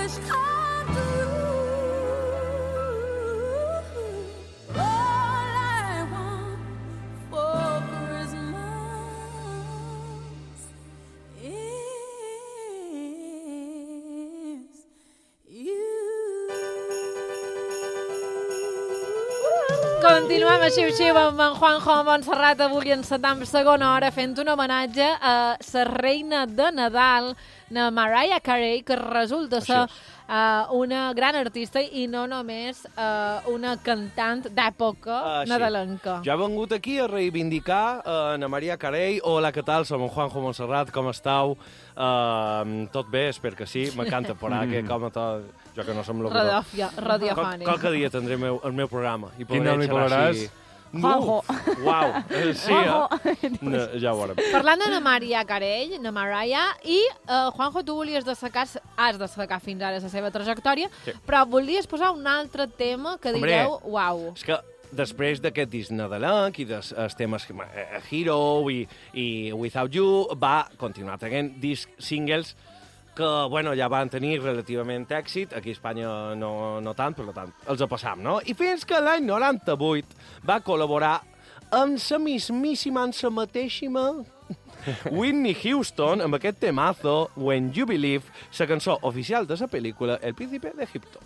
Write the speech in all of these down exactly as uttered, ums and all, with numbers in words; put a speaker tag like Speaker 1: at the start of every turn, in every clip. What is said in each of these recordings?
Speaker 1: Continuem a Xiu-Xiu amb en Juanjo Montserrat avui en setanta segona hora fent un homenatge a la reina de Nadal, na Mariah Carey, que resulta ser uh, una gran artista i no només uh, una cantant d'època uh, nadalenca.
Speaker 2: Sí. Jo he vengut aquí a reivindicar uh, na Mariah Carey. Hola, què tal? Som en Juanjo Montserrat, com estàu? Uh, tot bé, espero que sí. M'encanta por aquí, com a tot... Jo que no som locutor.
Speaker 1: Radiofònic.
Speaker 2: Qual, qualque dia tindré el meu, el meu programa. I
Speaker 3: Quin nom li posaràs?
Speaker 1: Juanjo.
Speaker 2: Uau, sí, eh? No, ja ho veurem.
Speaker 1: Parlant de na Mariah Carey, na Mariah, i uh, Juanjo, tu volies destacar, has destacat fins ara la seva trajectòria, sí. Però volies posar un altre tema que
Speaker 2: Hombre,
Speaker 1: direu, uau.
Speaker 2: És que després d'aquest disc nadalenc i dels temes uh, Hero i, i Without You, va continuar traient discs singles que, bueno, ja van tenir relativament èxit, aquí a Espanya no, no tant, per tant, els passam, no? I fins que l'any noranta-vuit va col·laborar amb la mismíssima, amb la mateixima Whitney Houston, amb aquest temazo, When You Believe, la cançó oficial de la pel·lícula El Príncipe d'Egipto.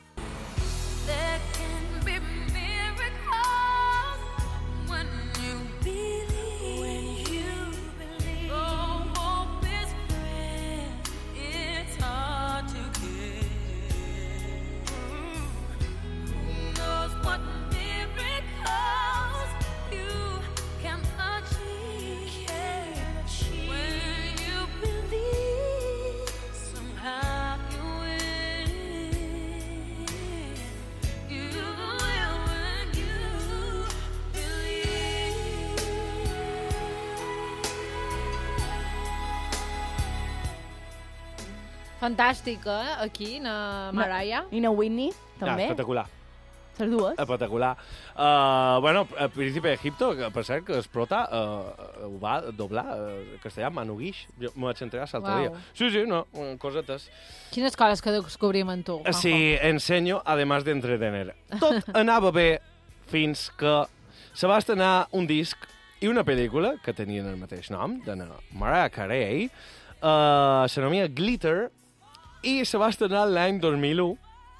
Speaker 1: Fantàstica, eh? Aquí, na Mariah.
Speaker 4: I na Whitney, també.
Speaker 2: Ah, espectacular.
Speaker 4: Les dues.
Speaker 2: Espectacular. Uh, bueno, el Príncipe d'Egipto, que per cert, que es prota, uh, ho va doblar uh, castellà, Manu Guix. Jo m'ho vaig enterar l'altre dia. Sí, sí, no, cosetes.
Speaker 1: Quines coses que descobrim en tu, Juanjo?
Speaker 2: Sí, ensenyo, además de entretener. Tot anava bé fins que se va estrenar un disc i una pel·lícula que tenien el mateix nom, de Mariah Carey, uh, s'anomia Glitter, i se va estrenar l'any dos mil u.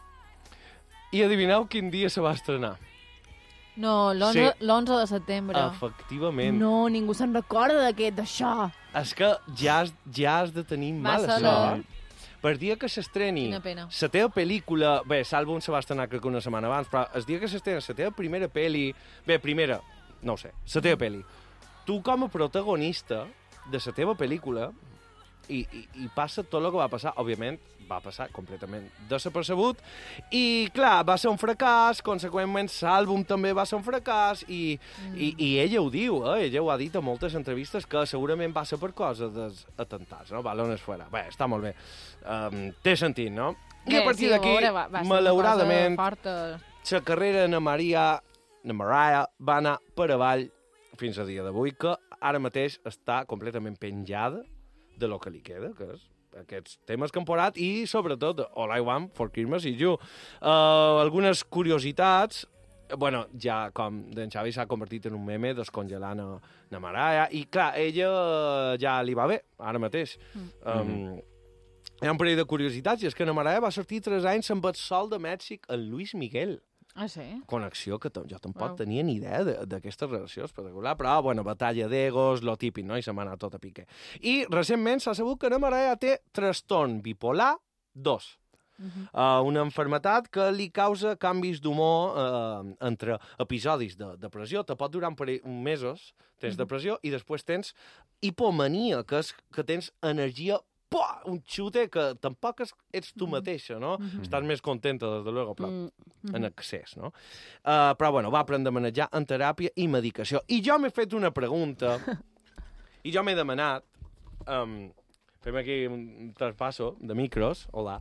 Speaker 2: I adivineu quin dia se va estrenar?
Speaker 1: No, l'onze sí. de setembre.
Speaker 2: Efectivament.
Speaker 4: No, ningú se'n recorda d'aquest, d'això.
Speaker 2: És que ja has, ja has de tenir mala sort. Per dia que s'estreni la teva pel·lícula... Bé, l'àlbum se va estrenar crec que una setmana abans, però el dia que s'estrena la teva primera pel·li... Bé, primera, no ho sé, la teva pel·li. Tu com a protagonista de la teva pel·lícula i, i, i passa tot el que va passar, òbviament, va passar completament desapercebut i, clar, va ser un fracàs, conseqüentment l'àlbum també va ser un fracàs i, mm. i, i ella ho diu, eh? Ella ho ha dit a moltes entrevistes que segurament va ser per coses dels atemptats, no? Balones fuera. Bé, està molt bé. Um, té sentit, no? I
Speaker 1: Bé,
Speaker 2: a partir
Speaker 1: sí,
Speaker 2: d'aquí,
Speaker 1: va, va
Speaker 2: malauradament, la carrera de Maria, de Mariah va anar per avall fins a dia d'avui, que ara mateix està completament penjada de lo que li queda, que és aquests temes que han posat i, sobretot, All I Want for Christmas is You. Uh, algunes curiositats, bueno, ja com d'en Xavi s'ha convertit en un meme descongelant a, a Mariah, i clar, ella ja li va bé, ara mateix. Mm. Um, hi ha un parell de curiositats, i és que na Mariah va sortir tres anys amb el sol de Mèxic en Luis Miguel.
Speaker 1: Ah, sí?
Speaker 2: Connexió que jo tampoc
Speaker 1: wow.
Speaker 2: tenia ni idea d'aquesta relació espectacular, però, bueno, batalla d'egos, lo típic, no? I se m'ha anat tot a pique. I, recentment, s'ha sabut que na Mariah té trastorn bipolar dos. Uh -huh. uh, una malaltia que li causa canvis d'humor uh, entre episodis de depressió. Te pot durar un parell mesos, tens uh -huh. depressió, i després tens hipomania, que és que tens energia Pua, un xute que tampoc ets tu mateixa, no? Mm -hmm. Estàs més contenta, des de luego, però mm -hmm. en excés, no? Uh, però, bueno, va aprendre a manejar en teràpia i medicació. I jo m'he fet una pregunta, i jo m'he demanat, um, fem aquí un traspasso de micros, hola,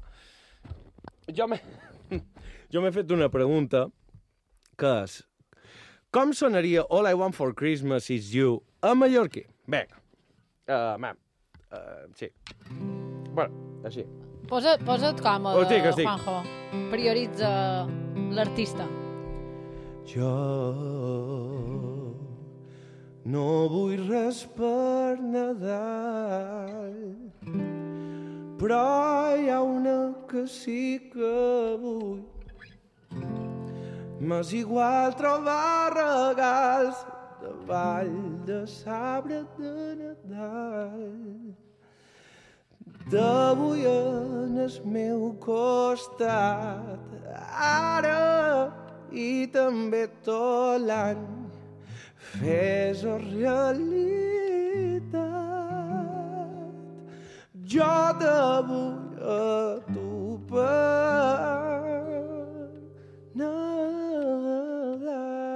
Speaker 2: jo m'he jo m'he fet una pregunta, que és, com sonaria All I Want for Christmas is You a mallorquí? Vinga, uh, mam, Uh, sí. Bueno, així.
Speaker 1: Posa, posa't còmode,
Speaker 2: Estic, estic.
Speaker 1: Juanjo. Prioritza l'artista.
Speaker 2: Jo no vull res per Nadal, però hi ha una que sí que vull. M'és igual trobar regals davall de l'arbre de Nadal. D'avui en el meu costat, ara i també tot l'any, fes-ho realitat. Jo t'vull a tu per Nadal.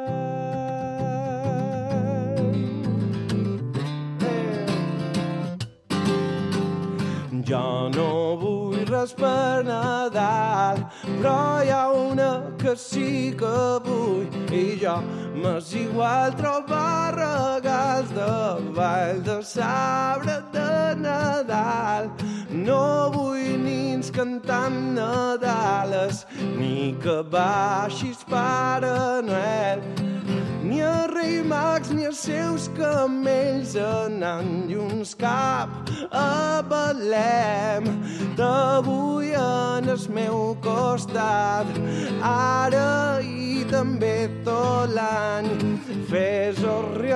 Speaker 2: Jo no vull res per Nadal, però hi ha una que sí que vull, i jo m'és igual trobar regals davall de l'arbre de Nadal. No vull nins cantant Nadales, ni que baixis Pare Noel, ni a Rei Mags ni els seus camells anant llums cap a Betlem. T'vull en el meu costat, ara i també tot l'any, fes-ho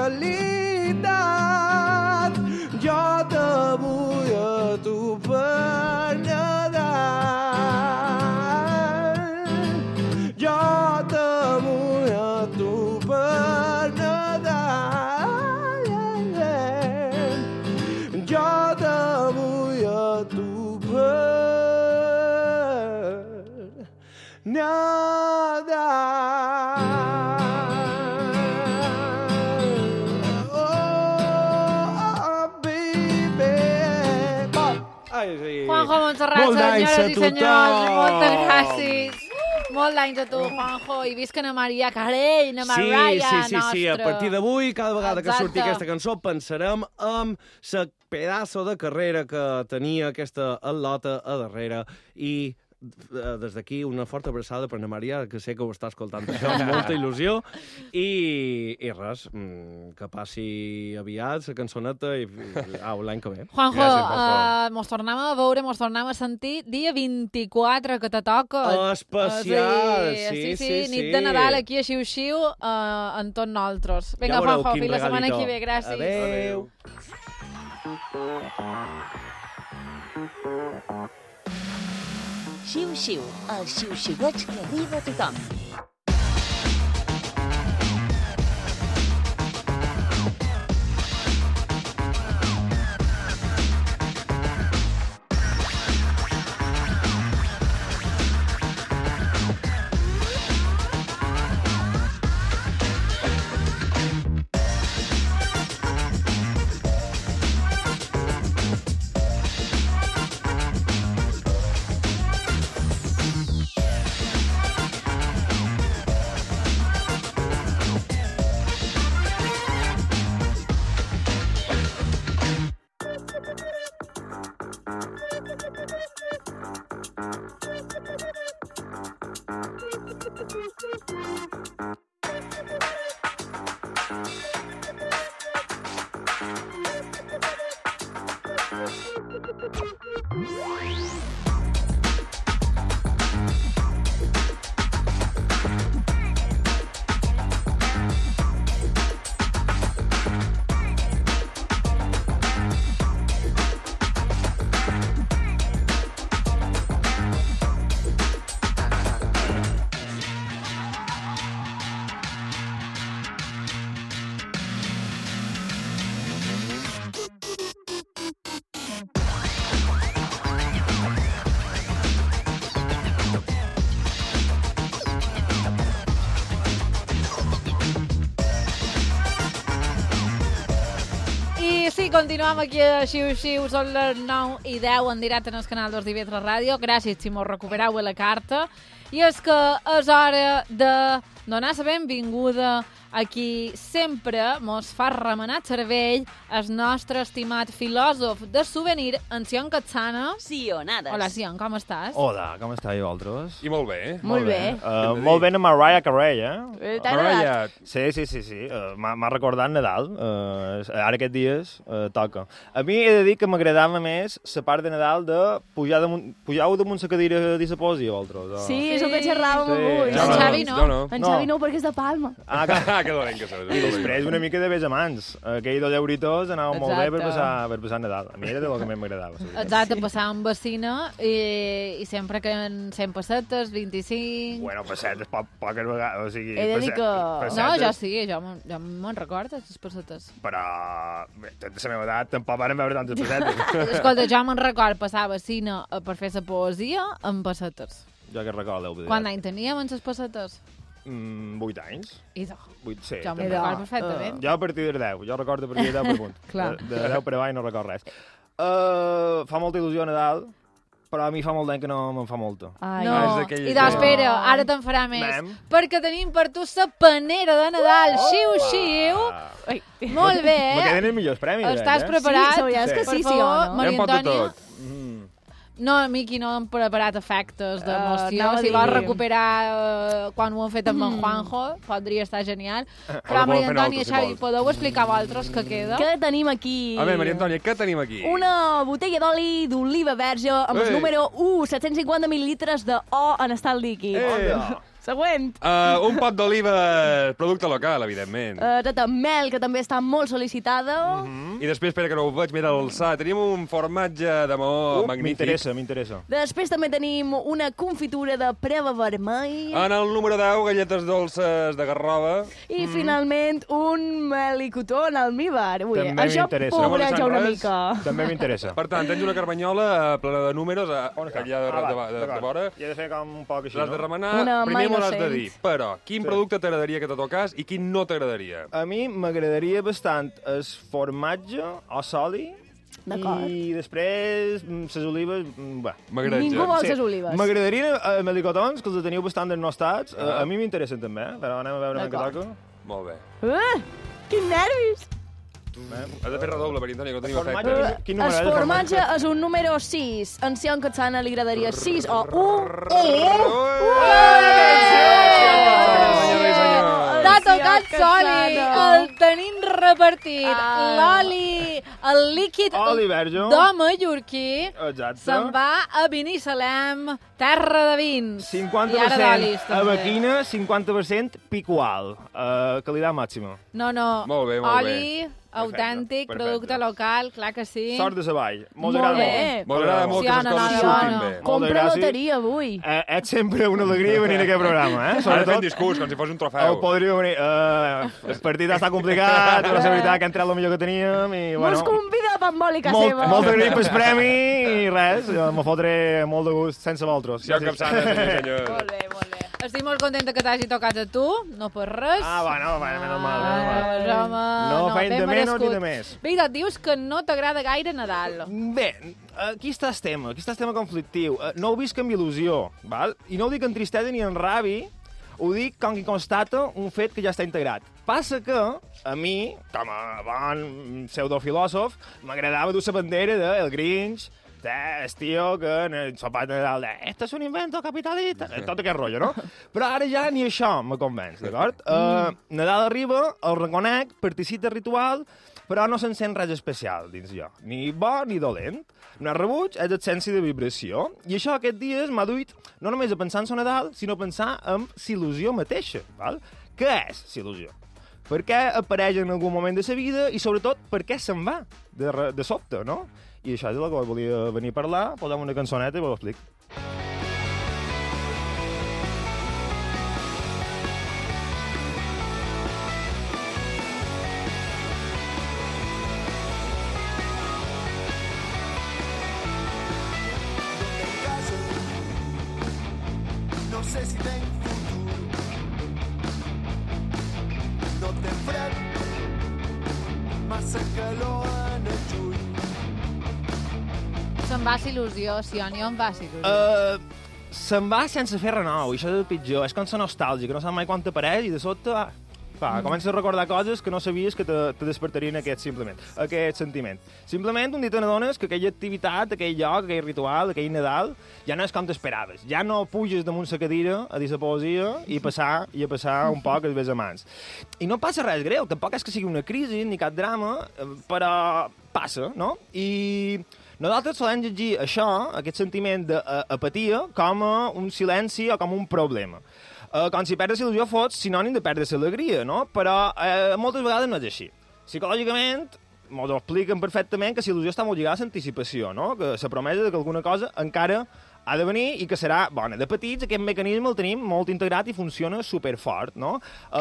Speaker 2: realitat. Jo t'vull a tu per Nadal. Jo t'vull a tu per Nadal. Jo t'vull a tu per Nadal.
Speaker 1: Juanjo Montserrat,
Speaker 2: Molt d'anys
Speaker 1: senyores
Speaker 2: a
Speaker 1: i
Speaker 2: tothom.
Speaker 1: senyors, moltes gràcies. Molt d'anys a tu, Juanjo, i visca na Maria Carey, na Mariah
Speaker 2: sí, sí, sí,
Speaker 1: nostra.
Speaker 2: sí, a partir d'avui, cada vegada que
Speaker 1: Exacte.
Speaker 2: surti aquesta cançó, pensarem en la pedaço de carrera que tenia aquesta al·lota a darrere, i des d'aquí una forta abraçada per na Maria, que sé que ho està escoltant això amb molta il·lusió, i, i res, que passi aviat la cançoneta i, au, l'any que ve.
Speaker 1: Juanjo,
Speaker 2: Gràcies, Juanjo.
Speaker 1: uh, mos tornem a veure, mos tornem a sentir dia vint-i-quatre, que te toca.
Speaker 2: Especial,
Speaker 1: Uh,
Speaker 2: sí,
Speaker 1: sí,
Speaker 2: sí,
Speaker 1: nit
Speaker 2: sí.
Speaker 1: de Nadal aquí a Xiu-Xiu, uh, en tots nosaltres. Vinga,
Speaker 2: Ja veureu
Speaker 1: Juanjo,
Speaker 2: quin
Speaker 1: fins la setmana
Speaker 2: regalito.
Speaker 1: que ve, gràcies.
Speaker 2: Adéu.
Speaker 3: Xiu-xiu, el xiu-xiueig que arriba a tothom.
Speaker 1: Continuem aquí a Xiu-Xiu, són les nou i deu en directe en el canal dos d'I V tres Ràdio. Gràcies si mos recupereu a la carta. I és que és hora de donar la benvinguda a qui sempre mos fa remenar cervell el nostre estimat filòsof de souvenir, en Sion Catsana.
Speaker 3: Sionades.
Speaker 1: Hola, Sion, com estàs?
Speaker 5: Hola, com estàs, vosaltres?
Speaker 6: I molt bé.
Speaker 4: Molt bé.
Speaker 5: Uh, molt bé a Mariah Carey, eh?
Speaker 4: Eh, T'ha agradat?
Speaker 5: Sí, sí, sí, sí. Uh, M'ha recordat Nadal. Uh, ara aquests dies uh, toca. A mi he de dir que m'agradava més la part de Nadal de pujar damunt, pujau damunt la cadira de sa poesia, vosaltres.
Speaker 4: Sí, és el que xerràvem
Speaker 5: Sí.
Speaker 4: avui.
Speaker 1: En
Speaker 5: no,
Speaker 1: Xavi no.
Speaker 6: Jo no.
Speaker 4: En
Speaker 5: No.
Speaker 4: Xavi no, perquè és de Palma.
Speaker 5: Ah, que...
Speaker 6: Ah, que dolent que sou.
Speaker 5: I després una mica de besamans. Aquell dos euritos anava molt bé per
Speaker 4: Exacte.
Speaker 5: passar, per passar Nadal. A mi era del que més m'agradava. la veritat.
Speaker 1: Exacte, passar amb vecina i, i sempre que en cent pessetes, vint-i-cinc...
Speaker 5: Bueno, pessetes, po poques vegades. O sigui,
Speaker 4: He de dir
Speaker 5: pesset-
Speaker 4: que-
Speaker 5: pessetes,
Speaker 1: No, jo sí, jo, me'n- jo me'n recordo, les pessetes.
Speaker 5: Però, bé, tot de la meva edat, tampoc varen veure tantes pessetes.
Speaker 1: Escolta, jo me'n record passar a vecina per fer la poesia amb pessetes.
Speaker 5: Jo que recordo.
Speaker 1: Quant any teníem en les pessetes?
Speaker 5: Mm, vuit anys.
Speaker 1: I do.
Speaker 5: Vuit, sí.
Speaker 1: Jo
Speaker 5: també.
Speaker 1: me'n record perfectament.
Speaker 5: Jo a partir de deu. Jo recordo a partir de deu per punt.
Speaker 1: Clar.
Speaker 5: De, de deu per avall no record res. Uh, fa molta il·lusió a Nadal, però a mi fa molt d'any que no me'n fa molta.
Speaker 4: Ai,
Speaker 1: No,
Speaker 6: és d'aquell
Speaker 1: i doncs
Speaker 6: que-
Speaker 1: espera, ara te'n farà més.
Speaker 5: Anem.
Speaker 1: Perquè tenim per tu la panera de Nadal. Xiu, xiu.
Speaker 4: Ai.
Speaker 1: Molt bé.
Speaker 5: Me queden els millors premis.
Speaker 1: Estàs
Speaker 5: eh?
Speaker 1: preparat?
Speaker 4: Sí, la veritat és que
Speaker 1: Per
Speaker 4: sí, sí
Speaker 1: favor,
Speaker 4: o no?
Speaker 1: Maria
Speaker 6: Ja em pot de
Speaker 1: Antònia.
Speaker 6: tot.
Speaker 5: Mm.
Speaker 1: No, Miqui, no hem preparat efectes
Speaker 4: Uh,
Speaker 1: d'emoció.
Speaker 4: anava a
Speaker 1: si
Speaker 4: dir-
Speaker 1: vols recuperar uh, quan ho hem fet amb en Juanjo, podria estar genial. Però,
Speaker 6: ho podem
Speaker 1: Maria
Speaker 6: fer
Speaker 1: Antònia,
Speaker 6: nosaltres, si
Speaker 1: Xavi,
Speaker 6: vols.
Speaker 1: podeu explicar vosaltres què queda?
Speaker 4: Què tenim aquí?
Speaker 6: A veure, Maria Antònia, què tenim aquí?
Speaker 4: Una botella d'oli d'oliva verge amb el
Speaker 6: Ei.
Speaker 4: número u, set cents cinquanta mil·lilitres de O en estat líquid.
Speaker 6: Eh.
Speaker 4: Següent.
Speaker 6: Uh, un pot d'oliva, producte local, evidentment.
Speaker 4: Uh, tota mel, que també està molt sol·licitada.
Speaker 6: I després, espera que no ho veig, mira l'alçat. Tenim un formatge de maó
Speaker 5: Uh,
Speaker 6: magnífic.
Speaker 5: m'interessa, m'interessa.
Speaker 4: Després també tenim una confitura de preva vermell.
Speaker 6: En el número deu, galletes dolces de garrova.
Speaker 4: I finalment un melicotó en almíbar. Ui,
Speaker 5: També
Speaker 4: això
Speaker 5: m'interessa.
Speaker 4: pobreja
Speaker 6: No
Speaker 4: una
Speaker 6: res.
Speaker 4: mica.
Speaker 5: També m'interessa.
Speaker 6: Per tant, tens una carbanyola eh, plena de números eh,
Speaker 5: On està?
Speaker 6: allà de,
Speaker 5: Ah, va,
Speaker 6: de, de, de,
Speaker 5: d'acord.
Speaker 6: vora.
Speaker 5: I he de fer com un poc així,
Speaker 6: L'has de
Speaker 5: no?
Speaker 6: remenar,
Speaker 4: Una
Speaker 6: primer m'ho
Speaker 4: mai
Speaker 6: l'has de
Speaker 4: innocent.
Speaker 6: dir. Però, quin
Speaker 5: Sí.
Speaker 6: producte t'agradaria que te tocàs i quin no t'agradaria?
Speaker 5: A mi m'agradaria bastant el formatge o soli.
Speaker 4: D'acord.
Speaker 5: I després, mm, les olives... mm, Bé.
Speaker 6: M'agrada.
Speaker 4: Ningú vol ses olives.
Speaker 5: M'agradarien eh, melicotons, que els teniu bastant desnostats. Uh, a mi m'interessen també, eh? Però anem a veure què
Speaker 4: D'acord.
Speaker 5: toca.
Speaker 6: Molt bé.
Speaker 4: Uh, quins nervis!
Speaker 6: Has de fer redoble, Maria Antònia, que ho tenim
Speaker 5: Formatge.
Speaker 6: efecte.
Speaker 4: Uh,
Speaker 5: Quin
Speaker 4: el
Speaker 5: número és el
Speaker 4: formatge
Speaker 5: formatge?
Speaker 4: és un número sis. En Sion Catsana li agradaria sis o un.
Speaker 1: T'ha tocat
Speaker 4: Sion
Speaker 1: Soli,
Speaker 4: Catsana.
Speaker 1: el tenim repartit.
Speaker 4: Ah.
Speaker 1: L'oli, el líquid
Speaker 5: Oli verge.
Speaker 1: d'home mallorquí
Speaker 5: Exacte.
Speaker 1: se'n va a Binissalem, terra de vins.
Speaker 5: cinquanta
Speaker 1: I
Speaker 5: per
Speaker 1: ara
Speaker 5: cent
Speaker 1: d'olis,
Speaker 5: a
Speaker 1: també.
Speaker 5: Bequina, cinquanta per cent picual. Uh, qualitat màxima.
Speaker 1: No, no,
Speaker 6: Molt bé, molt
Speaker 1: oli autèntic,
Speaker 5: perfecte.
Speaker 1: producte local, clar que sí.
Speaker 5: Sort de savall. Molt
Speaker 4: Molt
Speaker 5: agrada
Speaker 4: bé.
Speaker 5: molt.
Speaker 6: M'agrada molt
Speaker 1: Sí,
Speaker 6: que les
Speaker 1: no, no,
Speaker 6: coses
Speaker 1: no,
Speaker 6: surtin
Speaker 1: no.
Speaker 6: bé.
Speaker 5: Moltes
Speaker 4: Compra
Speaker 5: gràcies.
Speaker 4: loteria avui.
Speaker 5: Eh, ets sempre una alegria venir a aquest programa, eh?
Speaker 6: Ara fent
Speaker 5: Sobretot,
Speaker 6: discurs, com si fos un
Speaker 5: el
Speaker 6: trofeu.
Speaker 5: podria venir... Uh, el partit està complicat, però és veritat que ha entrat el millor que teníem i, bueno...
Speaker 4: Mos convida a Pambòlica
Speaker 5: molt,
Speaker 4: seva.
Speaker 5: molt agraït pel premi i res, jo me fotré molt de gust sense vosaltres.
Speaker 6: Sí, Capçana, sí, senyor.
Speaker 1: Molt bé, molt bé. Estic molt contenta que t'hagi tocat a tu, no per res.
Speaker 5: Ah, bueno, bueno, menys mal.
Speaker 1: Ah,
Speaker 5: menys mal.
Speaker 1: home,
Speaker 5: No feim
Speaker 1: ben
Speaker 5: de menys
Speaker 1: merescut.
Speaker 5: ni de més.
Speaker 1: Vinga, et dius que no t'agrada gaire Nadal.
Speaker 5: Bé, aquí està el tema, aquí està el tema conflictiu. Eh, No ho visc amb il·lusió, val? I no ho dic en tristesa ni en rabi, ho dic com qui constata un fet que ja està integrat. Passa que, a mi, com a bon pseudofilòsof, m'agradava dur la bandera de El Grinch, el tio que en el sopat de Nadal de «Esto es un invento capitalista», tot aquest rotllo, no? Però ara ja ni això me convenç, d'acord? Uh, Nadal arriba, el reconec, participa ritual, però no se'n sent res especial dins jo, ni bo ni dolent. No és rebuig, és absència de vibració. I això aquests dies m'ha duit no només a pensar en son Nadal, sinó a pensar en s'il·lusió mateixa. Val? Què és s'il·lusió? Per què apareix en algun moment de sa vida i, sobretot, per què se'n va de, re- de sobte, no? I això és el que volia venir a parlar, posem una cançoneta i vos ho explico.
Speaker 7: No sé si tenc futur. No té fred, massa calor en el juny.
Speaker 1: Se'n va il·lusió, Sion, jo em va il·lusió.
Speaker 5: Uh, se'n va sense fer res nou, i això és el pitjor. És com la nostàlgia, que no sap mai quan t'apareix i de sobte... Ah, Clar, mm. comences a recordar coses que no sabies que te, te despertarien aquest, simplement, aquest sentiment. Simplement un dia te n'adones que aquella activitat, aquell lloc, aquell ritual, aquell Nadal, ja no és com t'esperaves. Ja no puges damunt la cadira a dir la poesia i passar i a passar un poc els besamans. I no passa res greu, tampoc és que sigui una crisi ni cap drama, però passa, no? I nosaltres solem llegir això, aquest sentiment d'apatia, com un silenci o com un problema. Uh, com si perdre il·lusió fos sinònim de perdre l'alegria, no? Però uh, moltes vegades no és així. Psicològicament, ens ho expliquen perfectament que l'il·lusió està molt lligada a l'anticipació, no? Que la promesa de que alguna cosa encara ha de venir i que serà bona. De petits, aquest mecanisme el tenim molt integrat i funciona superfort, no?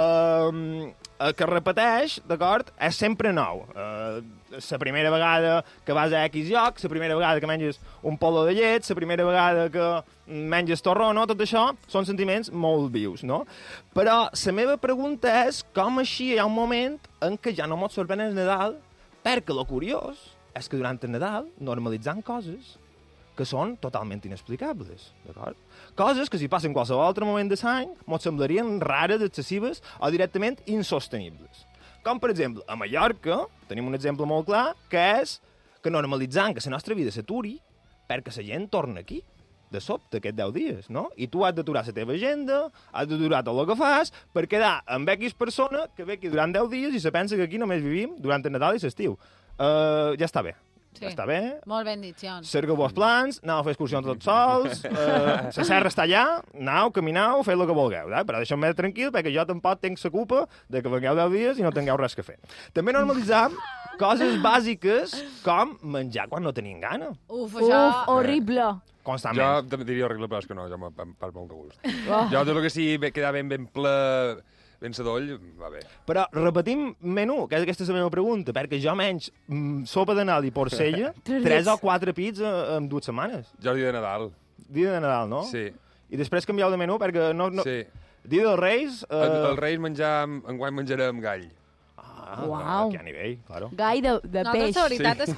Speaker 5: Uh, el que repeteix, d'acord, és sempre nou. Uh, la primera vegada que vas a X lloc, la primera vegada que menges un polo de llet, la primera vegada que menges torró, no? Tot això són sentiments molt vius, no? Però la meva pregunta és com així hi ha un moment en què ja no m'ho sorprèn el Nadal, perquè el curiós és que durant el Nadal normalitzant coses que són totalment inexplicables, d'acord? Coses que si passen qualsevol altre moment de l'any ens semblarien rares, excessives o directament insostenibles. Com, per exemple, a Mallorca tenim un exemple molt clar, que és que normalitzant que la nostra vida s'aturi perquè la gent torna aquí, de sobte, aquests deu dies, no? I tu has d'aturar la teva agenda, has d'aturar tot el que fas, per quedar amb X persona que ve aquí durant deu dies i se pensa que aquí només vivim durant el Nadal i l'estiu. Uh, ja està bé. Sí. Està bé.
Speaker 1: Molt ben dit, Jon.
Speaker 5: Cerqueu vos plans, aneu a fer excursions tots sols, eh, la serra està allà, aneu, camineu, feu el que vulgueu, eh? Però deixeu-me tranquil, perquè jo tampoc tinc la culpa de que vengueu deu dies i no tingueu res que fer. També normalitzar coses bàsiques com menjar quan no tenim gana.
Speaker 1: Uf, això...
Speaker 4: Uf, horrible.
Speaker 5: Constantment.
Speaker 6: Jo també diria horrible, però és que no, jo m'ha pas molt de gust. Oh. Jo tot el que sigui quedar ben, ben ple, ben sadoll, va bé.
Speaker 5: Però repetim menú, que aquesta és la meva pregunta, perquè jo menys mm, sopa de Nadal i porcella, tres o quatre pits en dues setmanes.
Speaker 6: Jo dia de Nadal.
Speaker 5: Dia de Nadal, no?
Speaker 6: Sí.
Speaker 5: I després canvieu de menú perquè no... no...
Speaker 6: Sí.
Speaker 5: Dia dels Reis...
Speaker 6: Eh... El, el Reis menjar, enguany menjarem gall.
Speaker 5: Ah,
Speaker 4: uau.
Speaker 5: Aquí a nivell, claro.
Speaker 4: Gai de, de peix.
Speaker 1: Nosaltres la veritat sí. és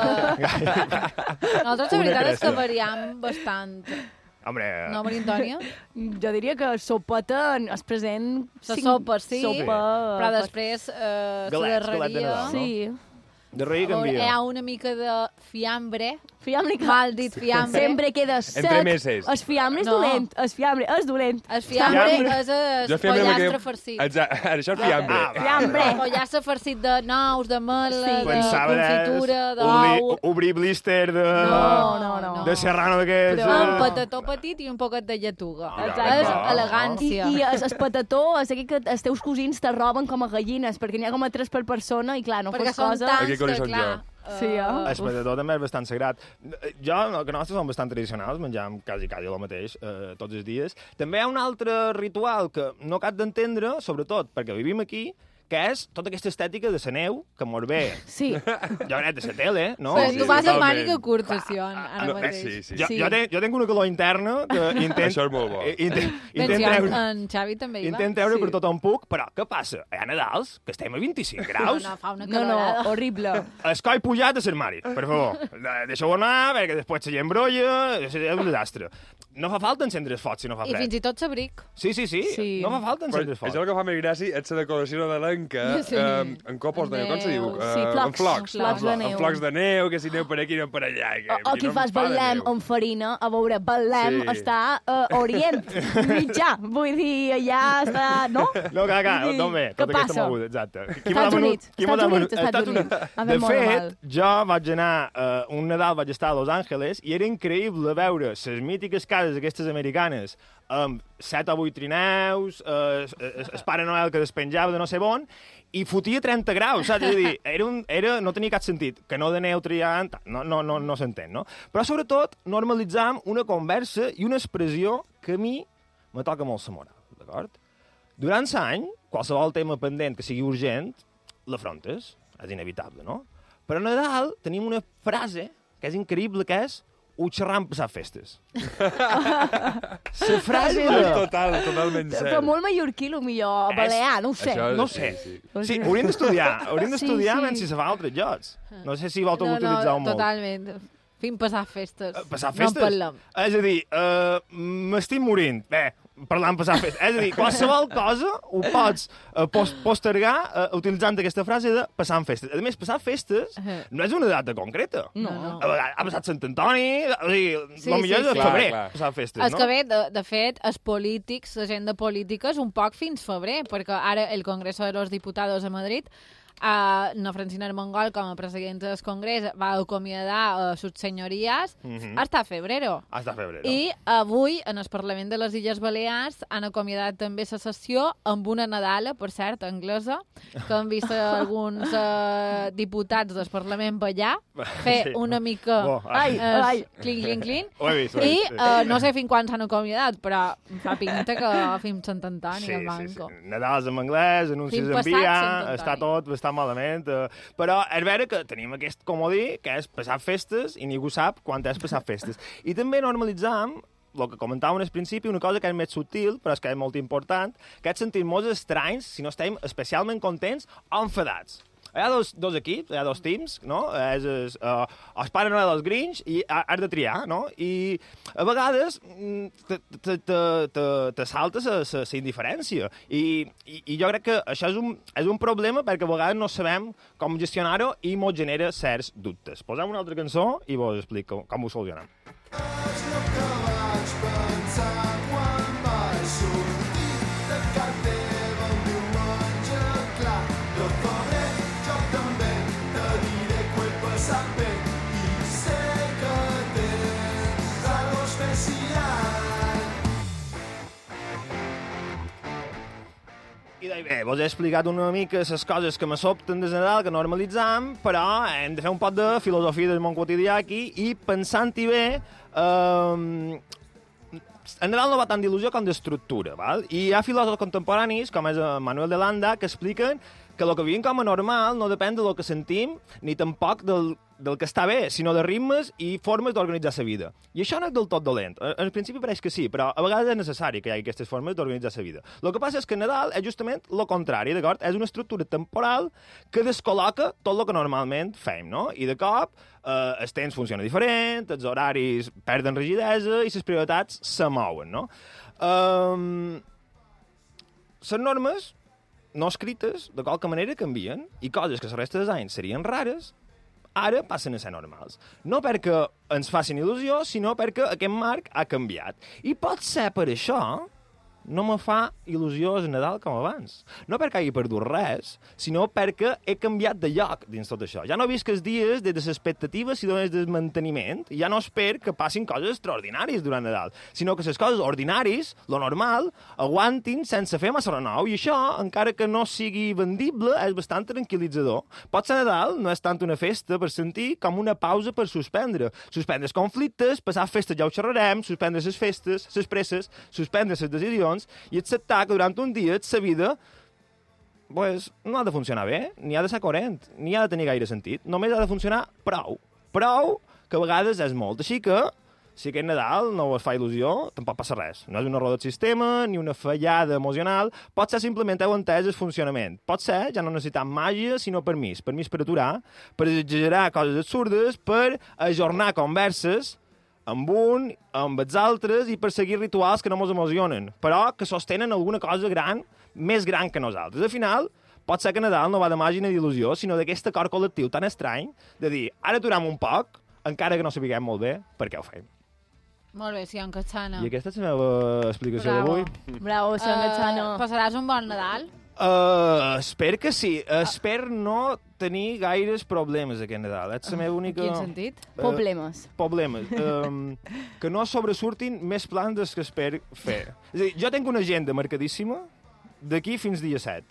Speaker 1: que... Nosaltres la veritat és que variem bastant.
Speaker 5: Hombre...
Speaker 1: No, Maria Antònia?
Speaker 4: Jo diria que sopeta és present...
Speaker 1: La sopa, sí,
Speaker 4: sopa,
Speaker 1: però després eh,
Speaker 5: Galet,
Speaker 1: la
Speaker 5: galet de
Speaker 1: darreria...
Speaker 5: Nadal, no?
Speaker 4: Sí.
Speaker 5: De rei canvia.
Speaker 1: Hi ha una mica de fiambre.
Speaker 4: Fiambre que...
Speaker 1: Mal dit fiambre.
Speaker 4: Sempre queda sec.
Speaker 6: Entre meses.
Speaker 4: El fiambre és
Speaker 1: No.
Speaker 4: dolent. El fiambre és dolent.
Speaker 1: El fiambre
Speaker 5: Fiambre.
Speaker 1: és el
Speaker 6: Jo fiambre
Speaker 1: pollastre
Speaker 6: perquè-
Speaker 1: farcit.
Speaker 6: Exacte, això és fiambre.
Speaker 5: Ah, va.
Speaker 4: Fiambre.
Speaker 1: El pollastre farcit de nous, de mel,
Speaker 4: Sí.
Speaker 1: de
Speaker 5: Pensava
Speaker 1: confitura,
Speaker 5: obrir,
Speaker 1: d'ou...
Speaker 5: obrir blister de...
Speaker 1: No,
Speaker 4: no, no.
Speaker 5: De serrano d'aquests...
Speaker 1: Però amb
Speaker 5: eh?
Speaker 1: patató petit i un poquet de lletuga.
Speaker 5: Exacte.
Speaker 1: És
Speaker 5: No.
Speaker 4: I,
Speaker 1: elegància.
Speaker 4: i el, el patató és aquell que els teus cosins te roben com a gallines, perquè n'hi ha com a tres per persona i, clar, no
Speaker 1: Perquè
Speaker 4: fos
Speaker 1: són
Speaker 4: cosa...
Speaker 1: tants
Speaker 6: Aquí
Speaker 1: que,
Speaker 6: coneixen
Speaker 1: clar...
Speaker 6: jo.
Speaker 4: Sí, eh?
Speaker 5: El patató també és bastant sagrat. Jo, que nostres són bastant tradicionals, menjam quasi, quasi el mateix eh, tots els dies. També hi ha un altre ritual que no cap d'entendre, sobretot perquè vivim aquí, que és tota aquesta estètica de la neu, que mos ve
Speaker 4: Sí.
Speaker 5: jo net de la tele, no?
Speaker 1: Però
Speaker 6: Sí,
Speaker 1: tu vas amb
Speaker 6: totalment.
Speaker 1: màniga curta, Sion, ara
Speaker 6: No,
Speaker 1: mateix.
Speaker 6: sí, sí.
Speaker 5: Jo, jo, tenc, jo tenc una calor interna que intent...
Speaker 6: Això és molt bo.
Speaker 5: eh, Intent,
Speaker 1: Ben,
Speaker 5: intent
Speaker 1: Sion,
Speaker 5: treure,
Speaker 1: en Xavi també hi va.
Speaker 5: intent treure
Speaker 4: Sí.
Speaker 5: per tot on puc, però què passa? Hi ha Nadals, que estem a vint-i-cinc
Speaker 1: No,
Speaker 5: graus.
Speaker 1: no, fa una
Speaker 4: No, no,
Speaker 1: calorada.
Speaker 4: horrible.
Speaker 5: Escoi pujat a l'armari, per favor. De- Deixeu-ho anar, perquè després se embrolla, és un desastre. No fa falta encendre els focs si no fa
Speaker 1: I
Speaker 5: fred.
Speaker 1: fins i tot s'abric.
Speaker 5: Sí, sí, sí,
Speaker 4: Sí.
Speaker 5: no fa falta
Speaker 6: Però
Speaker 5: encendre els
Speaker 6: això
Speaker 5: focs.
Speaker 6: el que fa més gràcia és la decoració nadalenca
Speaker 1: Sí.
Speaker 6: eh, en copos de neu, com se diu?
Speaker 1: Neu.
Speaker 4: Sí,
Speaker 6: Eh,
Speaker 4: flocs.
Speaker 6: En flocs.
Speaker 4: Flocs de neu.
Speaker 6: En flocs de neu, que si neu per aquí, neu per allà. Que,
Speaker 4: O, o
Speaker 6: aquí
Speaker 4: qui
Speaker 6: no
Speaker 4: fas
Speaker 6: ens fa de
Speaker 4: Betlem
Speaker 6: neu.
Speaker 4: amb farina, a veure, Betlem
Speaker 6: Sí.
Speaker 4: està a Orient, mitjà. Vull dir, allà està... No?
Speaker 5: No, clar, clar,
Speaker 4: Vull dir,
Speaker 5: no bé,
Speaker 4: què
Speaker 5: tota aquesta
Speaker 4: passa?
Speaker 5: moguda, exacte. Qui
Speaker 4: Estats
Speaker 5: m'ha demanat-
Speaker 4: Units,
Speaker 5: qui m'ha
Speaker 4: Estats
Speaker 5: demanat-
Speaker 4: Units, Estats Units. A
Speaker 5: De
Speaker 4: fer molt
Speaker 5: fet,
Speaker 4: mal.
Speaker 5: jo vaig anar, uh, un Nadal vaig estar a Los Angeles i era increïble veure les mítiques cases aquestes americanes amb set o vuit trineus, uh, el Pare Noel que despenjava de no sé on, i fotia trenta graus, saps? És a dir, era un, era, no tenia cap sentit, que no de neu triant, no, no, no, no s'entén, no? Però sobretot normalitzam una conversa i una expressió que a mi me toca molt la moral, d'acord? Durant l'any, qualsevol tema pendent que sigui urgent, l'afrontes, és inevitable, no? Però a Nadal tenim una frase que és increïble, que és ho xerram passar festes. La frase de...
Speaker 6: Total, totalment cert.
Speaker 4: Però molt mallorquí, el millor,
Speaker 5: És-
Speaker 4: balear, no ho sé.
Speaker 6: Això-
Speaker 5: No sé.
Speaker 6: Sí,
Speaker 5: Sí, hauríem d'estudiar, hauríem
Speaker 4: Sí,
Speaker 5: d'estudiar
Speaker 4: sí.
Speaker 5: menys si se fa a altres llocs. No sé si vosaltres
Speaker 1: No,
Speaker 5: ho utilitzeu
Speaker 1: no,
Speaker 5: molt.
Speaker 1: totalment. Fim passar festes.
Speaker 5: Eh, Passar
Speaker 1: No
Speaker 5: festes?
Speaker 1: en parlem.
Speaker 5: És a dir, uh, m'estic morint. Bé, parlant passar festes. És a dir, qualsevol cosa ho pots uh, post postergar uh, utilitzant aquesta frase de passar festes. A més, passar festes no és una data concreta.
Speaker 4: No.
Speaker 5: A vegades ha passat Sant Antoni, o sigui,
Speaker 1: Sí,
Speaker 5: el millor
Speaker 1: sí,
Speaker 5: és de
Speaker 1: sí.
Speaker 5: febrer,
Speaker 6: Clar, clar.
Speaker 5: passar festes,
Speaker 1: És
Speaker 5: no?
Speaker 1: que bé, de, de fet, els polítics, l'agenda política és un poc fins febrer, perquè ara el Congreso de los Diputados a Madrid, uh, na Francina Armengol, com a presidenta del Congrés, va acomiadar uh, sus senyories
Speaker 5: Mhm.
Speaker 1: hasta febrero.
Speaker 5: Hasta febrer.
Speaker 1: I avui, en el Parlament de les Illes Balears, han acomiadat també la sessió amb una Nadala, per cert, anglesa, que han vist alguns uh, diputats del Parlament ballar, fer
Speaker 5: Sí.
Speaker 1: una mica...
Speaker 5: Bo,
Speaker 4: Ai,
Speaker 1: eh,
Speaker 4: ai.
Speaker 1: Clink, clink, clink.
Speaker 5: Ho he vist, ho he
Speaker 1: I
Speaker 5: vist, sí.
Speaker 1: uh, no sé fins quan s'han acomiadat, però em fa pinta que fem Sant Antoni
Speaker 5: Sí,
Speaker 1: al
Speaker 5: sí,
Speaker 1: banco.
Speaker 5: sí. Nadals en anglès, anuncis
Speaker 1: Fim
Speaker 5: en
Speaker 1: passat,
Speaker 5: via,
Speaker 1: Sant Antoni.
Speaker 5: està tot bastant malament. Eh, però és vera que tenim aquest comodí, que és passar festes, i ningú sap quan és passar festes. I també normalitzam el que comentàvem al principi, una cosa que és més sutil, però és que és molt important, que és sentir-nos estranys si no estem especialment contents o enfadats. Hi ha dos, dos equips, hi ha dos teams, no? És, és uh, els Pare Noel dels Grinch i ha- has de triar, no? I a vegades mm, te, te, te, te, te salta la indiferència. I, i, I jo crec que això és un, és un problema perquè a vegades no sabem com gestionar-ho i ens genera certs dubtes. Posem una altra cançó i vos explico com ho solucionem.
Speaker 7: És el que vaig pensar quan vaig sortir de casa teva un diumenge clar de febrer. Jo també te diré que ho he passat bé i sé que tens algo especial.
Speaker 5: I deia, bé, vos he explicat una mica les coses que me sobten des de Nadal, que normalitzam, però hem de fer un poc de filosofia del món quotidià aquí i pensant-hi bé, eh, el Nadal no va tant d'il·lusió com d'estructura, val? I hi ha filòsofs contemporanis, com és Manuel de Landa, que expliquen que el que vivim com a normal no depèn del que sentim ni tampoc del, del que està bé, sinó de ritmes i formes d'organitzar la vida. I això no és del tot dolent. En principi pareix que sí, però a vegades és necessari que hi hagi aquestes formes d'organitzar la vida. El que passa és que Nadal és justament el contrari, d'acord? És una estructura temporal que descol·loca tot el que normalment fem, no? I de cop eh, el temps funciona diferent, els horaris perden rigidesa i les prioritats se mouen, no? Um, les normes no escrites, de qualque manera, canvien, i coses que la resta dels anys serien rares, ara passen a ser normals. No perquè ens facin il·lusió, sinó perquè aquest marc ha canviat. I pot ser per això no me fa il·lusió el Nadal com abans. No perquè hagi perdut res, sinó perquè he canviat de lloc dins tot això. Ja no visc els dies de les expectatives i des del manteniment, i ja no espero que passin coses extraordinàries durant Nadal, sinó que les coses ordinàries, lo normal, aguantin sense fer massa renou, i això, encara que no sigui vendible, és bastant tranquil·litzador. Pot ser Nadal no és tant una festa per sentir com una pausa per suspendre. Suspendre els conflictes, passar festes ja ho xerrarem, suspendre les festes, les presses, suspendre les decisions, i acceptar que durant un dia la vida pues, no ha de funcionar bé, ni ha de ser coherent, ni ha de tenir gaire sentit. Només ha de funcionar prou. Prou, que a vegades és molt. Així que, si aquest Nadal no us fa il·lusió, tampoc passa res. No és un error del sistema, ni una fallada emocional. Pot ser simplement heu entès el funcionament. Pot ser, ja no necessitam màgia, sinó permís. Permís per aturar, per exagerar coses absurdes, per ajornar converses amb un, amb els altres, i perseguir rituals que no ens emocionen, però que sostenen alguna cosa gran, més gran que nosaltres. Al final, pot ser que Nadal no va de màgia ni d'il·lusió, sinó d'aquest acord col·lectiu tan estrany de dir, ara aturem un poc, encara que no sapiguem molt bé per què ho fem.
Speaker 1: Molt bé, sí, en Catxana.
Speaker 5: I aquesta és la meva explicació
Speaker 1: Bravo.
Speaker 5: d'avui.
Speaker 4: Bravo, Sant Gazzano.
Speaker 1: Uh, passaràs un bon Nadal?
Speaker 5: Uh, espero que sí. Espero no tenir gaires problemes aquest Nadal. És la meva única...
Speaker 1: En quin sentit?
Speaker 5: Eh,
Speaker 4: Problemes.
Speaker 5: problemes. Um, que no sobresurtin més plans dels que espero fer. És a dir, jo tinc una agenda marcadíssima d'aquí fins dia set.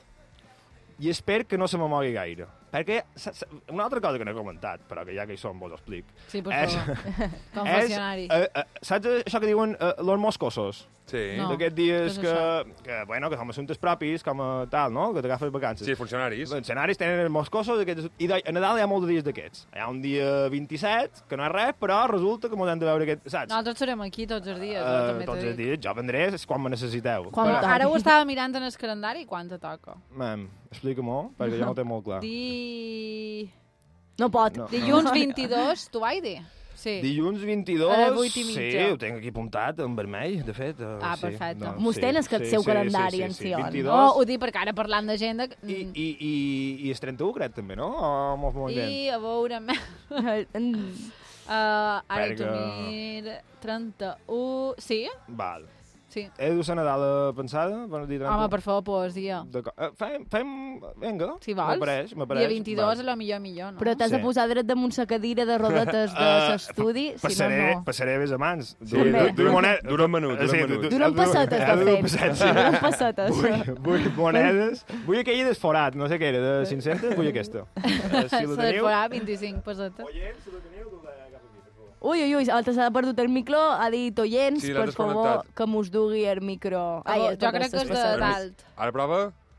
Speaker 5: I espero que no se m'amogui gaire. Perquè, sa- sa- una altra cosa que no he comentat, però que ja que hi som vos ho explic.
Speaker 1: Sí, per
Speaker 5: És-
Speaker 1: favor. Confessionari.
Speaker 5: És, uh, uh, saps això que diuen uh, los moscosos?
Speaker 6: Sí.
Speaker 1: No.
Speaker 5: D'aquests
Speaker 1: què
Speaker 5: dies
Speaker 1: és
Speaker 5: que,
Speaker 1: això?
Speaker 5: que, bueno, que som assumptes propis, com a tal, no? Que t'agafes vacances.
Speaker 6: Sí, funcionaris.
Speaker 5: Els escenaris tenen els moscosos, aquests, i de, a Nadal hi ha molts de dies d'aquests. Hi ha un dia vint-i-set, que no és res, però resulta que mos hem de veure aquest, saps?
Speaker 1: Nosaltres serem aquí tots els dies,
Speaker 5: Eh,
Speaker 1: uh, també
Speaker 5: tots
Speaker 1: t'ho
Speaker 5: els
Speaker 1: dic.
Speaker 5: dies, jo vendré quan me necessiteu.
Speaker 4: Quan
Speaker 1: Però
Speaker 4: toqui.
Speaker 1: ara ho estava mirant en el calendari, quan te toca?
Speaker 5: Mam, explica-m'ho, perquè jo no ho té molt clar.
Speaker 1: Di...
Speaker 4: No pot.
Speaker 5: No.
Speaker 1: Dilluns vint-i-dos, t'ho vaig dir? Sí.
Speaker 5: Dilluns vint-i-dos...
Speaker 1: A les vuit i mitja.
Speaker 5: Sí, ho tinc aquí apuntat, en vermell, de fet. Uh,
Speaker 1: Ah,
Speaker 5: sí.
Speaker 1: perfecte.
Speaker 5: No,
Speaker 4: Mos tens que el seu calendari, en Sion.
Speaker 5: vint-i-dos.
Speaker 1: Oh, ho dic perquè ara parlant d'agenda...
Speaker 5: I, i, i, I és trenta-u, crec, també, no? O molt, molt gent?
Speaker 1: I a veure... uh, ara
Speaker 5: Perquè-
Speaker 1: t'ho mira... trenta-u... Sí?
Speaker 5: Val.
Speaker 1: Sí.
Speaker 5: He de ser Nadal pensada? Per dir trenta-u?
Speaker 1: Home, per favor, poesia.
Speaker 5: D'acord. Eh, Fem, fem... Vinga.
Speaker 1: Si vols.
Speaker 5: M'apareix, m'apareix.
Speaker 1: Dia vint-i-dos a lo millor millor, no?
Speaker 4: Però t'has de
Speaker 5: Sí.
Speaker 4: posar dret damunt la cadira de rodetes de
Speaker 5: Eh,
Speaker 4: l'estudi, si no,
Speaker 5: Passaré,
Speaker 4: no.
Speaker 5: passaré més a mans.
Speaker 6: Sí,
Speaker 5: Du- du- du- monet-
Speaker 6: dura un menut, dura un
Speaker 5: Sí,
Speaker 6: menut.
Speaker 5: du-
Speaker 4: Duren
Speaker 5: du-
Speaker 4: pessetes,
Speaker 5: eh,
Speaker 4: de
Speaker 5: du-
Speaker 4: fet.
Speaker 5: pessetes, sí.
Speaker 4: Duren pessetes.
Speaker 5: Vull, vull monedes. Vull aquella d'esforat, no sé què era, de cinc-centes, vull aquesta. Eh, Si la
Speaker 1: Se
Speaker 5: teniu...
Speaker 1: farà vint-i-cinc pessetes.
Speaker 5: Oients, si la teniu, tu la agafes aquí, per favor.
Speaker 4: Ui, ui, ui, altre s'ha perdut el micro, ha dit oients,
Speaker 6: Sí, l'ha
Speaker 4: per favor,
Speaker 6: desconnectat.
Speaker 4: que mos dugui el micro.
Speaker 1: Ai,
Speaker 4: Ai,
Speaker 1: jo crec que és de
Speaker 6: Permi-
Speaker 1: dalt.
Speaker 6: Ara prova?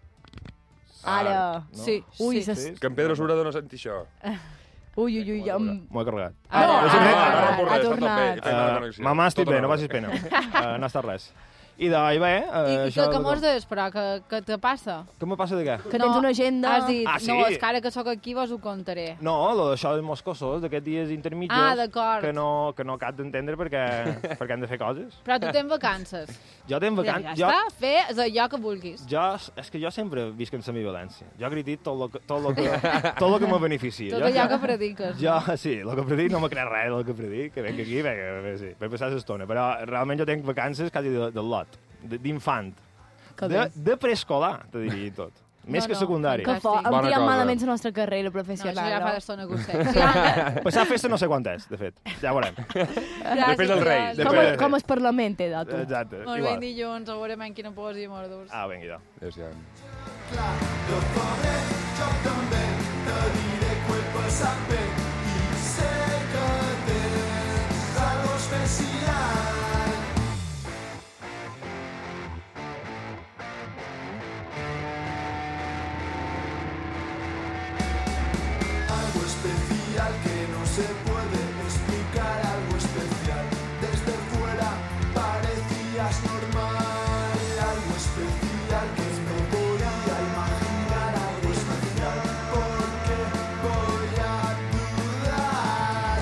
Speaker 4: Ara.
Speaker 5: No?
Speaker 1: Sí.
Speaker 4: Ui,
Speaker 1: sí.
Speaker 4: ses-
Speaker 5: Sí.
Speaker 6: Que en Pedro Sura no senti això.
Speaker 4: Ui, ui, ui, ja em...
Speaker 5: M'ho he carregat.
Speaker 1: Ara,
Speaker 4: No,
Speaker 1: ara,
Speaker 4: ara,
Speaker 1: ara,
Speaker 4: ara,
Speaker 6: no, no,
Speaker 4: ha
Speaker 6: res, tot
Speaker 4: tornat.
Speaker 6: bé, feina de
Speaker 5: Uh,
Speaker 6: connexió.
Speaker 5: mamà, estic
Speaker 6: Tot
Speaker 5: bé,
Speaker 6: en
Speaker 5: no
Speaker 6: ordre.
Speaker 5: passis pena. Uh, no està res. I de, i bé, uh,
Speaker 1: I, i
Speaker 5: això...
Speaker 1: que, que
Speaker 5: de-
Speaker 1: mos des, però, que, que te passa?
Speaker 5: Què me passa de què?
Speaker 4: Que tens una agenda...
Speaker 1: Has dit,
Speaker 5: Ah, sí?
Speaker 1: no, és que ara que sóc aquí vos ho contaré.
Speaker 5: No, lo d'això dels moscosos, d'aquests dies intermitjos,
Speaker 1: Ah, d'acord.
Speaker 5: que no, que no cap d'entendre perquè, perquè hem de fer coses.
Speaker 1: Però tu tens vacances.
Speaker 5: Jo tenc
Speaker 1: Ja,
Speaker 5: vacances...
Speaker 1: ja està, fes allò que vulguis.
Speaker 5: Jo, és que jo sempre visc en semiviolència. Jo critico tot lo que, tot lo que, tot lo que me beneficia.
Speaker 1: Tot
Speaker 5: jo,
Speaker 1: allò que prediques.
Speaker 5: Jo, sí, el que predic no me crec res del que predic, que venc aquí, vinga, bé, sí, per passar l'estona. Però realment jo tenc vacances quasi de, del lot, de- d'infant.
Speaker 4: Que
Speaker 5: De,
Speaker 4: bé.
Speaker 5: de preescolar, te diria i tot. Més
Speaker 1: No,
Speaker 5: que
Speaker 1: no,
Speaker 5: secundari.
Speaker 4: Que
Speaker 1: Fantàstic.
Speaker 4: fort, hem
Speaker 6: Bona
Speaker 4: tirat
Speaker 6: cosa.
Speaker 4: malament la nostra carrera
Speaker 1: No, això
Speaker 4: professional.
Speaker 1: ja fa
Speaker 4: no?
Speaker 1: l'estona que ho sé. Sí,
Speaker 5: Passar festa no sé quant és, de fet. Ja ho veurem.
Speaker 6: Depèn del rei.
Speaker 1: gràcies.
Speaker 4: Com,
Speaker 5: Depèn.
Speaker 4: com es Parlament, eh, tu?
Speaker 5: Exacte.
Speaker 1: Molt
Speaker 5: igual.
Speaker 1: bé, dilluns, segurament quina poesia mordurs.
Speaker 5: Ah, vinga, jo.
Speaker 6: Adéu-siau.
Speaker 7: De febrer jo també te diré que he passat bé i sé que tens algo especial. Algo especial que no se puede explicar, algo especial. Desde fuera parecías normal, algo especial que no podía imaginar, algo especial porque voy a dudar.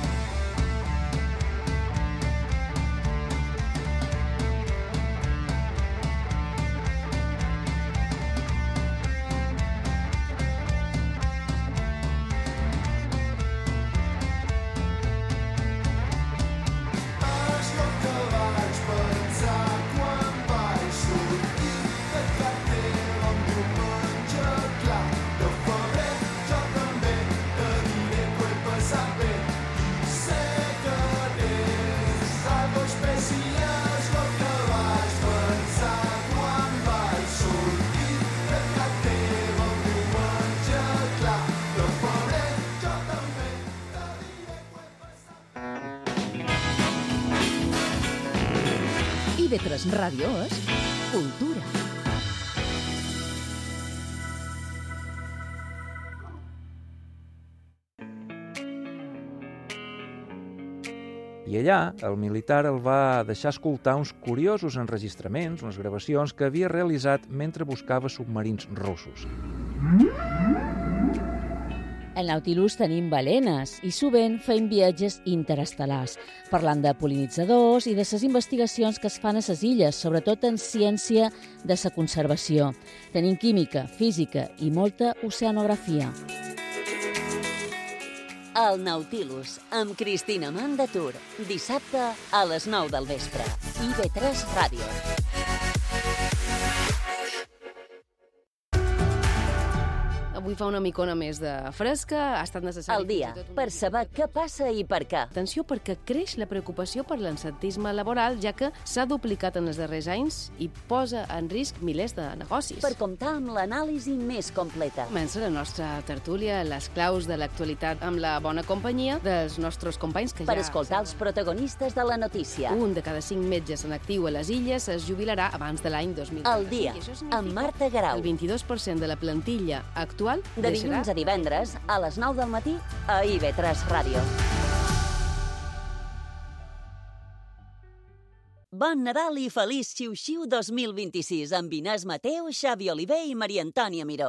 Speaker 7: És el que vaig pensar quan vaig sortir de casa teva un diumenge clar. De febrer jo també te diré que he passat bé i sé que tens algo especial. És el que vaig pensar quan vaig sortir de casa teva un diumenge clar. De febrer jo també te diré que he passat
Speaker 3: I ve tres Ràdio és cultura.
Speaker 8: I allà, el militar el va deixar escoltar uns curiosos enregistraments, unes gravacions que havia realitzat mentre buscava submarins russos.
Speaker 9: Al Nautilus tenim balenes i sovint fem viatges interestel·lars, parlant de pol·linitzadors i de les investigacions que es fan a les illes, sobretot en ciència de la conservació. Tenim química, física i molta oceanografia.
Speaker 3: El Nautilus, amb Cristina Mandatur. Dissabte a les nou del vespre. I ve tres Ràdio.
Speaker 10: Avui fa una micona més de fresca, ha estat necessari...
Speaker 3: Al dia,
Speaker 10: fins i tot un-
Speaker 3: per saber què passa i per què.
Speaker 10: Atenció, perquè creix la preocupació per l'absentisme laboral, ja que s'ha duplicat en els darrers anys i posa en risc milers de negocis.
Speaker 3: Per comptar amb l'anàlisi més completa.
Speaker 10: Comença la nostra tertúlia, les claus de l'actualitat amb la bona companyia dels nostres companys que
Speaker 3: Per
Speaker 10: ja...
Speaker 3: escoltar els protagonistes de la notícia.
Speaker 10: Un de cada cinc metges en actiu a les illes es jubilarà abans de l'any dos mil trenta.
Speaker 3: Al dia,
Speaker 10: I això significa
Speaker 3: amb Marta Garau.
Speaker 10: El vint-i-dos per cent de la plantilla actual
Speaker 3: De dilluns a divendres, a les nou del matí, a I V tres Ràdio. Bon Nadal i feliç Xiu-Xiu dos mil vint-i-sis amb Inés Mateu, Xavi Oliver i Maria Antònia Miró.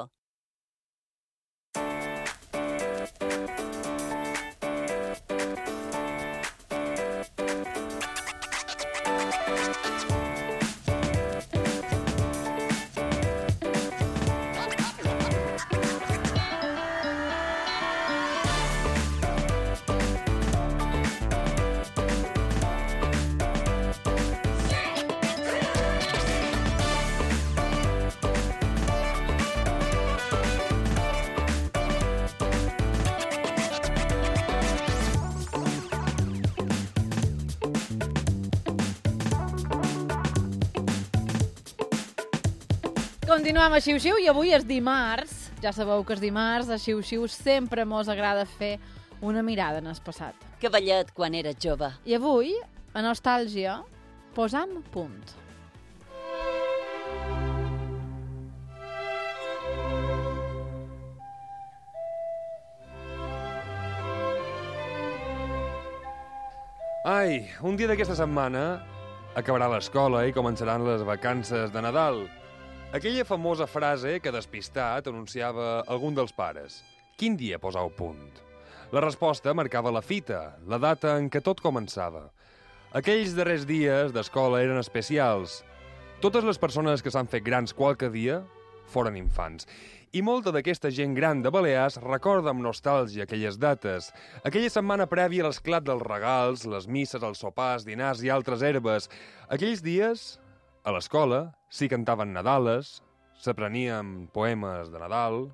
Speaker 1: Continuem a Xiu-Xiu i avui és dimarts. Ja sabeu que és dimarts, a Xiu-Xiu sempre mos agrada fer una mirada en el passat.
Speaker 3: Cavallet quan eres jove.
Speaker 1: I avui, a Nostàlgia, posam punt.
Speaker 6: Ai, un dia d'aquesta setmana acabarà l'escola i començaran les vacances de Nadal. Aquella famosa frase que despistat anunciava algun dels pares. Quin dia posau punt? La resposta marcava la fita, la data en què tot començava. Aquells darrers dies d'escola eren especials. Totes les persones que s'han fet grans qualque dia foren infants. I molta d'aquesta gent gran de Balears recorda amb nostàlgia aquelles dates, aquella setmana prèvia a l'esclat dels regals, les misses, els sopars, dinars i altres herbes. Aquells dies, a l'escola, s'hi cantaven Nadales, s'aprenien poemes de Nadal.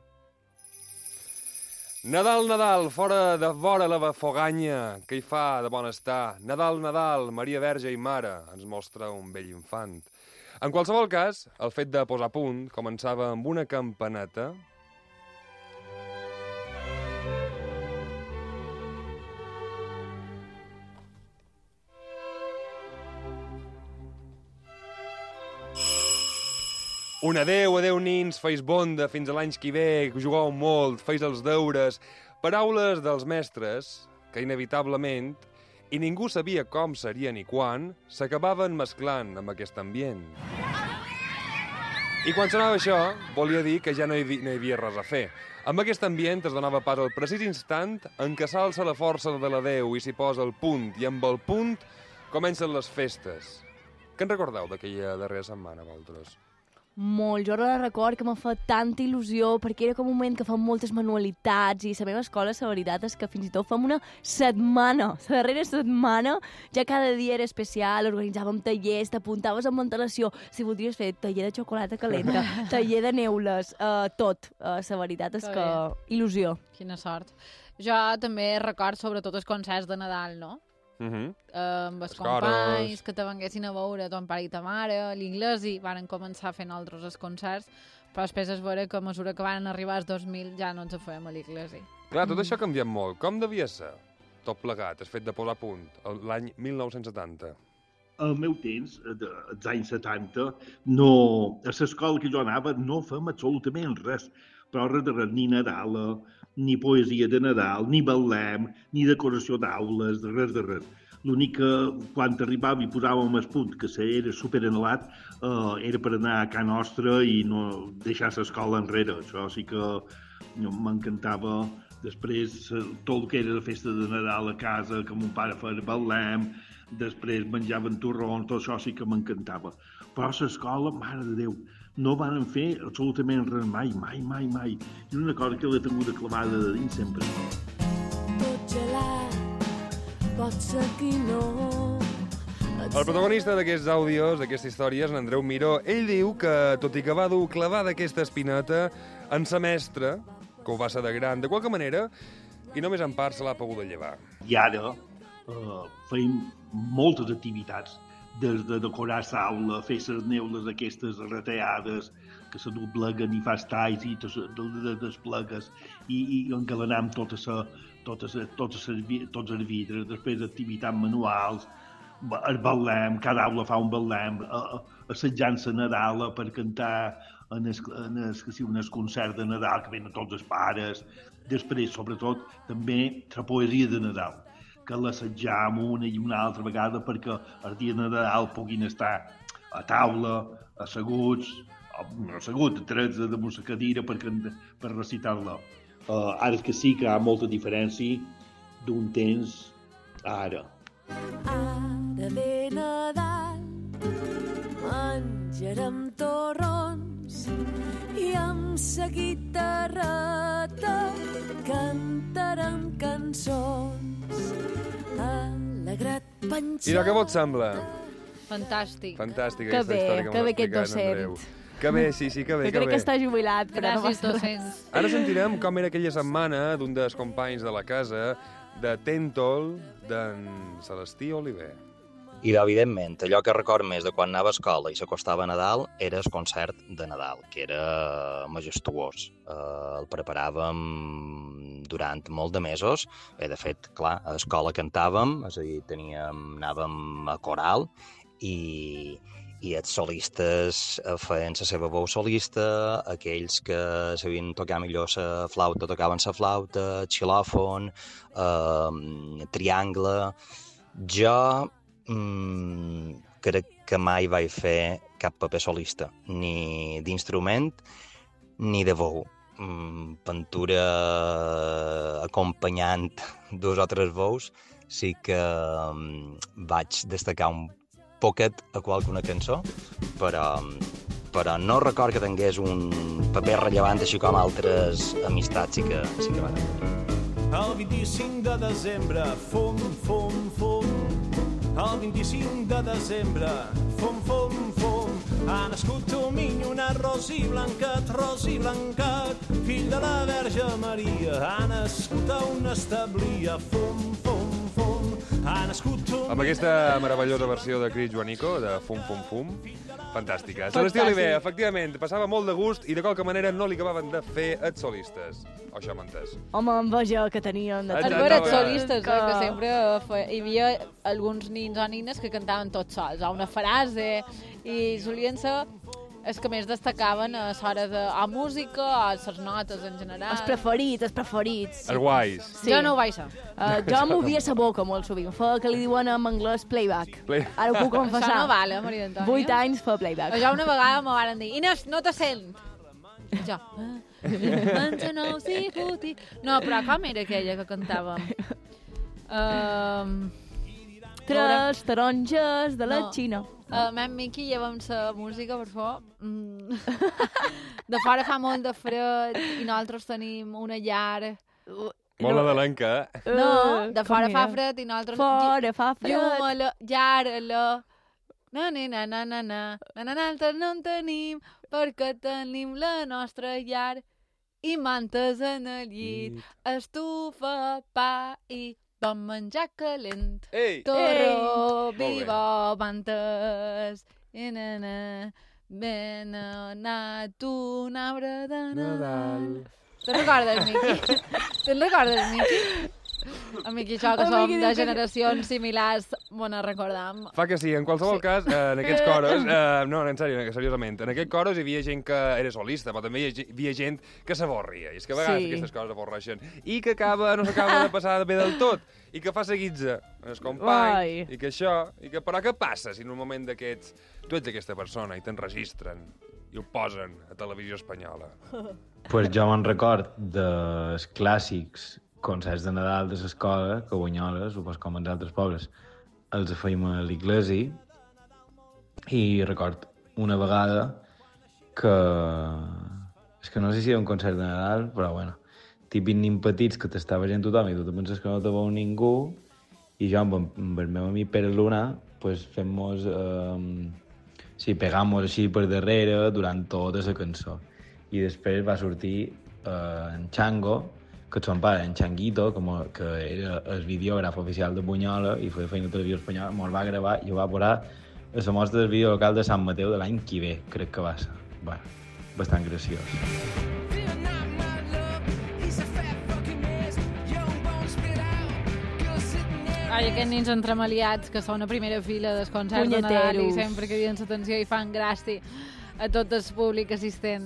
Speaker 6: Nadal, Nadal, fora de vora la bafoganya, que hi fa de bon estar. Nadal, Nadal, Maria Verge i Mare, ens mostra un vell infant. En qualsevol cas, el fet de posar punt començava amb una campaneta. Un adeu, adeu nins, feis bonda, fins a l'any que ve, jugueu molt, feis els deures. Paraules dels mestres que inevitablement, i ningú sabia com seria ni quan, s'acabaven mesclant amb aquest ambient. I quan sonava això, volia dir que ja no hi, no hi havia res a fer. Amb aquest ambient es donava pas al precís instant en què s'alça la força de l'adeu i s'hi posa el punt, i amb el punt comencen les festes. Què en recordeu d'aquella darrera setmana, vosaltres?
Speaker 4: Molt. Jo ara record que m'ha fet tanta il·lusió perquè era com un moment que fem moltes manualitats i la meva escola, la veritat és que fins i tot fem una setmana. La darrera setmana ja cada dia era especial, organitzàvem tallers, t'apuntaves amb antelació. Si voldries fer taller de xocolata calenta, taller de neules, uh, tot. Uh, la veritat és que il·lusió.
Speaker 1: Quina sort. Jo també record sobretot els concerts de Nadal, no?
Speaker 6: Uh -huh.
Speaker 1: uh, amb els companys que te venguessin a veure ton pare i ta mare, l'inglès, i varen començar fent altres els concerts, però després es veure que a mesura que van arribar als dos mil ja no ens fèiem a l'Iglesi.
Speaker 6: Clar, tot mm. això ha canviat molt. Com devia ser tot plegat, el fet de posar a punt, l'any mil nou-cents setanta?
Speaker 11: Al meu temps, als anys setanta, no, a l'escola que jo anava no fem absolutament res, però res de res, ni Nadal, ni poesia de Nadal, ni ballem, ni decoració d'aules, de res de res. L'únic que, quan arribava i posàvem el punt, que era superanhelat, eh, era per anar a casa nostra i no deixar l'escola enrere. Això sí que m'encantava. Després, tot el que era la festa de Nadal a casa, que mon pare feia ballem, després menjaven torrons, tot això sí que m'encantava. Però a l'escola, mare de Déu, no van fer absolutament res mai, mai, mai, mai. És una cosa que l'he tingut clavada de dins sempre.
Speaker 7: Tot gelat, pot ser que no...
Speaker 6: El protagonista d'aquests àudios, d'aquestes històries, en Andreu Miró, ell diu que, tot i que va dur clavada aquesta espineta, en sa mestra, que ho va ser de gran, de qualque manera, i només en part se l'ha pogut llevar.
Speaker 11: I ara eh, feim moltes activitats, des de decorar l'aula, fer les neules aquestes reteades, que se dobleguen i fas talls i te desplegues, i, i engalanam totes totes totes tots els vidres, després activitats manuals, el ballem, cada aula fa un ballem, assetjant-se a Nadal per cantar en el, en el, en el concert de Nadal, que venen tots els pares. Després, sobretot, també la poesia de Nadal, que l'assetjam una i una altra vegada perquè el dia de Nadal puguin estar a taula, asseguts, no asseguts, trets damunt la cadira per, per recitar-la. Uh, ara és que sí que hi ha molta diferència d'un temps a ara.
Speaker 7: Ara ve Nadal,
Speaker 12: menjarem torrons i amb sa guitarreta cantarem cançons. Alegrat penjat...
Speaker 6: I què vos sembla?
Speaker 1: Fantàstic.
Speaker 6: Fantàstica
Speaker 4: Que
Speaker 6: aquesta
Speaker 4: bé,
Speaker 6: història que
Speaker 4: que
Speaker 6: m'ha
Speaker 4: bé aquest
Speaker 6: explicat en Andreu. Que bé, sí, sí, que bé,
Speaker 4: Jo
Speaker 6: que
Speaker 4: crec
Speaker 6: bé.
Speaker 4: que està jubilat, però no
Speaker 1: Gràcies,
Speaker 4: passa res.
Speaker 1: docents.
Speaker 6: Ara sentirem com era aquella setmana d'un dels companys de la casa de Tèntol, d'en Celestí Oliver.
Speaker 13: I, evidentment, allò que record més de quan anava a escola i s'acostava a Nadal era el concert de Nadal, que era majestuós. Eh, el preparàvem durant molt de mesos. Bé, de fet, clar, a escola cantàvem, és a dir, teníem, anàvem a coral i, i els solistes feien la seva veu solista, aquells que sabien tocar millor la flauta tocaven la flauta, xilòfon, eh, triangle... Jo mm, crec que mai vaig fer cap paper solista, ni d'instrument ni de veu. Mm, pintura acompanyant dos o tres veus, sí que mm, vaig destacar un poquet a qualcuna cançó, però, però no record que tingués un paper rellevant així com altres amistats sí que, sí que va tenir.
Speaker 7: El vint-i-cinc de desembre, fum, fum, fum. El vint-i-cinc de desembre, fum, fum, fum. Ha nascut un minyonat rosi blanquet, rosi blanquet, fill de la Verge Maria. Ha nascut a una establia, fum, fum, fum. Ha nascut un...
Speaker 6: Amb aquesta meravellosa versió de Crit Joanico, de Fum Fum Fum, fantàstica. Celestí Oliver, efectivament, passava molt de gust i de qualque manera no li acabaven de fer els solistes. O això m'ha entès.
Speaker 4: Home, enveja que tenien de
Speaker 1: Els
Speaker 6: Exacte.
Speaker 1: veres
Speaker 6: no,
Speaker 1: solistes,
Speaker 4: que...
Speaker 1: eh, que sempre fe... hi havia alguns nins o nines que cantaven tots sols, a una frase, i solien ser els que més destacaven a l'hora de a música, a les notes en general.
Speaker 4: Els preferits, els preferits.
Speaker 6: Els guais.
Speaker 4: Sí.
Speaker 1: Jo no ho vaig ser.
Speaker 4: Uh, jo movia la boca molt sovint. Fa que li diuen en anglès playback.
Speaker 6: Play...
Speaker 4: Ara ho puc confessar.
Speaker 1: Això no vale, Maria Antònia.
Speaker 4: Vuit anys fa playback.
Speaker 1: Jo una vegada me van dir, Inés, no te sent. I jo... No, però com era aquella que cantàvem? Um,
Speaker 4: Tres taronges de la
Speaker 1: No.
Speaker 4: Xina.
Speaker 1: Uh, Mem Miqui, lleva'm la música, per favor. Mm. De fora fa molt de fred i nosaltres tenim una llar...
Speaker 6: Molt nadalenca, eh?
Speaker 1: No, de fora
Speaker 4: Com
Speaker 1: fa
Speaker 4: era?
Speaker 1: fred i nosaltres...
Speaker 4: Fora fa fred.
Speaker 1: Llum a la llar, a la... Na, na, na, na, na, na. Na, na, nosaltres no en tenim perquè tenim la nostra llar i mantes en el llit, estufa, pa i bon menjar calent.
Speaker 6: Ei!
Speaker 1: Torró,
Speaker 6: Ei!
Speaker 1: vi bo, mantes, i na, na, ben anat un arbre de Nadal. Te'n recordes, Miqui? Te'n recordes, Miqui? A Miqui, això que
Speaker 4: El
Speaker 1: som
Speaker 4: Miqui
Speaker 1: de
Speaker 4: diu que-
Speaker 1: generacions similars, m'ho ne recordam.
Speaker 6: Fa que sí, en qualsevol sí. cas, eh, en aquests coros, eh, no, en sèrio, seriosament, en aquests coros hi havia gent que era solista, però també hi havia gent que s'avorria, i és que a vegades
Speaker 4: Sí.
Speaker 6: aquestes coses avorreixen, i que acaba, no s'acaba de passar bé del tot, i que fa seguitza el company,
Speaker 4: Ai.
Speaker 6: i que això, i que, però què passa si en un moment d'aquests tu ets aquesta persona i t'enregistren i ho posen a Televisió Espanyola?
Speaker 14: Pues jo me'n record dels clàssics concerts de Nadal de l'escola, que a Bunyoles, o pas com en altres pobles, els feim a l'iglesi, i record una vegada que... És que no sé si era un concert de Nadal, però bueno, típic nin petits que t'estava gent tothom i tu te penses que no te veu ningú, i jo amb, amb el meu amic Pere Luna, pues fem-mos... Eh, sí, pegam-mos així per darrere durant tota la cançó. I després va sortir eh, en Chango, que et son pare, en Changuito, com a, que era el videògraf oficial de Bunyola i feia feina a Televisió Espanyola, me'l va gravar i ho va posar a la mostra del vídeo local de Sant Mateu de l'any que ve, crec que va ser. Va, bastant graciós.
Speaker 1: Ai, aquests nins entremaliats que són a primera fila dels concerts de Nadal i
Speaker 4: Punyeteros.
Speaker 1: sempre criden l'atenció i fan gràcia a tot el públic assistent.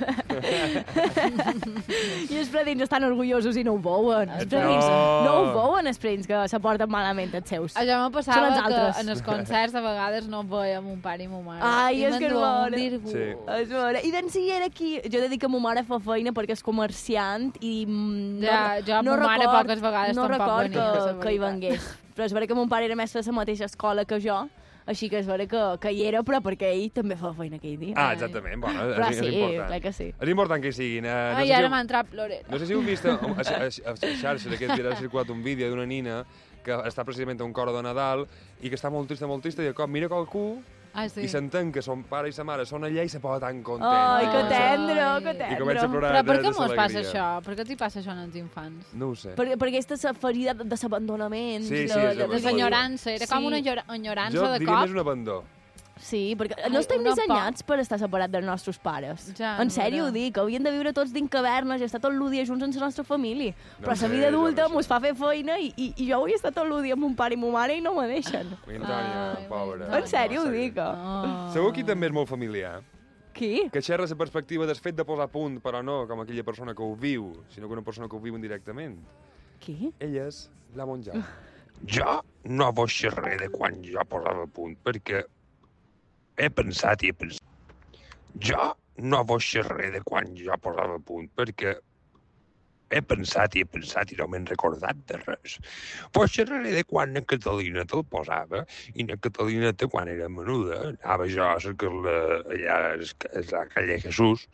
Speaker 4: I els predins estan orgullosos i no ho veuen. Els predins
Speaker 6: No.
Speaker 4: no, ho veuen, els predins, que se porten malament els seus.
Speaker 1: Això me
Speaker 4: Són
Speaker 1: passava
Speaker 4: els
Speaker 1: que
Speaker 4: altres.
Speaker 1: en els concerts a vegades no veiem un pare i ma mare.
Speaker 4: Ai,
Speaker 1: I
Speaker 4: és que és
Speaker 1: m'enduem
Speaker 4: bona.
Speaker 1: un dirgo.
Speaker 6: Sí.
Speaker 4: És vera. I d'en si era aquí... Jo he de dir que ma mare fa feina perquè és comerciant i... mm,
Speaker 1: Ja, jo amb ma mare poques vegades
Speaker 4: no
Speaker 1: tampoc
Speaker 4: record
Speaker 1: venia, és la
Speaker 4: que, que hi
Speaker 1: veritat.
Speaker 4: vengués. Però és vera que mon pare era mestre de la mateixa escola que jo, Així que és vera que, que hi era, però perquè ell també fa feina aquell dia.
Speaker 6: Ah, exactament. Bueno, és,
Speaker 4: Però
Speaker 6: és
Speaker 4: sí,
Speaker 6: important.
Speaker 4: clar que sí.
Speaker 6: És important que hi siguin. Eh, no
Speaker 1: Ai,
Speaker 6: sé si
Speaker 1: ara
Speaker 6: heu-
Speaker 1: m'ha entrat plorera.
Speaker 6: No sé si heu vist a, a, a, a, a xarxes aquest dia ha circulat un vídeo d'una nina que està precisament a un coro de Nadal i que està molt trista, molt trista, i de cop mira qualcú
Speaker 1: Ah, sí.
Speaker 6: i s'entén que son pare i sa mare són allà i se posa tan content.
Speaker 4: Ai, que tendro, que tendro.
Speaker 6: I comença a plorar
Speaker 1: Però per
Speaker 6: de,
Speaker 1: què
Speaker 6: de
Speaker 1: mos passa
Speaker 6: alegria.
Speaker 1: això? Per què t'hi passa això als infants?
Speaker 6: No ho sé.
Speaker 4: Per, per aquesta sa- ferida de l'abandonament.
Speaker 6: Sí, sí,
Speaker 4: de,
Speaker 6: és
Speaker 4: de,
Speaker 6: el que
Speaker 1: L'enyorança, era com
Speaker 4: Sí.
Speaker 1: una enyor- enyorança
Speaker 6: Jo
Speaker 1: de
Speaker 6: diria
Speaker 1: cop.
Speaker 6: més un abandó.
Speaker 4: Sí, perquè
Speaker 1: Ai,
Speaker 4: no estem
Speaker 1: una
Speaker 4: dissenyats per estar separats dels nostres pares.
Speaker 1: Ja,
Speaker 4: en
Speaker 1: no
Speaker 4: sèrio
Speaker 1: era.
Speaker 4: ho dic, hauríem de viure tots dins cavernes i estar tot el dia junts amb la nostra família. Però
Speaker 6: Doncs
Speaker 4: la
Speaker 6: sí,
Speaker 4: vida adulta
Speaker 6: jo
Speaker 4: mos fa fer feina i, i, i jo vull estar tot el dia amb mon pare i ma mare i no me deixen.
Speaker 6: Mi Antònia, pobra.
Speaker 4: En sèrio ho dic.
Speaker 1: Oh.
Speaker 6: Segur que també és molt familiar.
Speaker 4: Qui?
Speaker 6: Que xerra la perspectiva del fet de posar a punt, però no com aquella persona que ho viu, sinó que una persona que ho viu indirectament.
Speaker 4: Qui?
Speaker 6: Ell és la Monja.
Speaker 15: Jo no vos xerré de quan jo posava a punt, perquè he pensat i he pensat. Jo no vos xerré de quan jo posava a punt, perquè he pensat i he pensat i no m'he recordat de res. Vos xerraré de quan na Catalina te'l posava, i na Catalineta, quan era menuda, anava jo a la Carla, allà a la calle Jesús,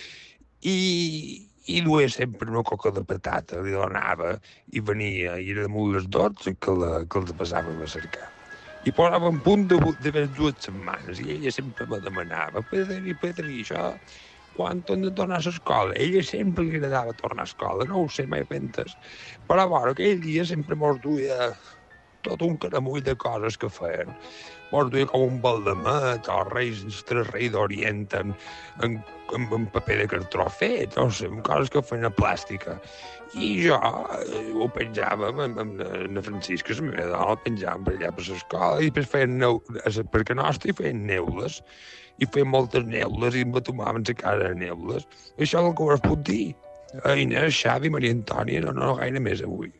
Speaker 15: i, i duia sempre una coca de patata, li donava, i venia, i era damunt les dotze que, la, que els passàvem a cercar. I posava en punt de, de les dues setmanes, i ella sempre me demanava, Pedri, Pedri, això, quan hem de tornar a l'escola? Ella sempre li agradava tornar a l'escola, no ho sé mai pentes. Però, bueno, aquell dia sempre mos duia tot un caramull de coses que feien. Mos duia com un baldamet, o reis, els tres reis d'Orient, en, en, en, en paper de cartró fet, no sé, amb coses que feien a plàstica. I jo eh, ho penjàvem amb, amb, amb la Francisca, la meva dona, el penjàvem per allà per l'escola, i després feien neu, perquè nostre feien neules, i feien moltes neules, i embatomaven la cara de neules. Això és el que us puc dir. Inés, Xavi, Maria Antònia, no, no gaire més avui.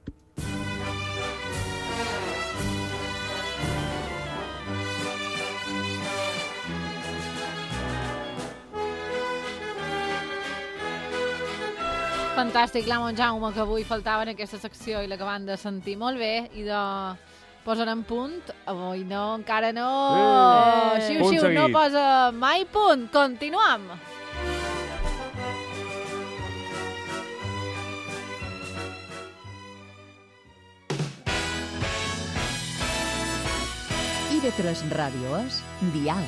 Speaker 1: Fantàstic, la Montjaume, que avui faltava en aquesta secció i l'acabant de sentir molt bé, i de posarem punt. Avui no, encara no.
Speaker 6: Eh,
Speaker 1: Xiu,
Speaker 6: punt
Speaker 1: xiu, no
Speaker 6: seguit.
Speaker 1: posa mai punt. Continuem.
Speaker 16: I V tres Ràdio és Dial.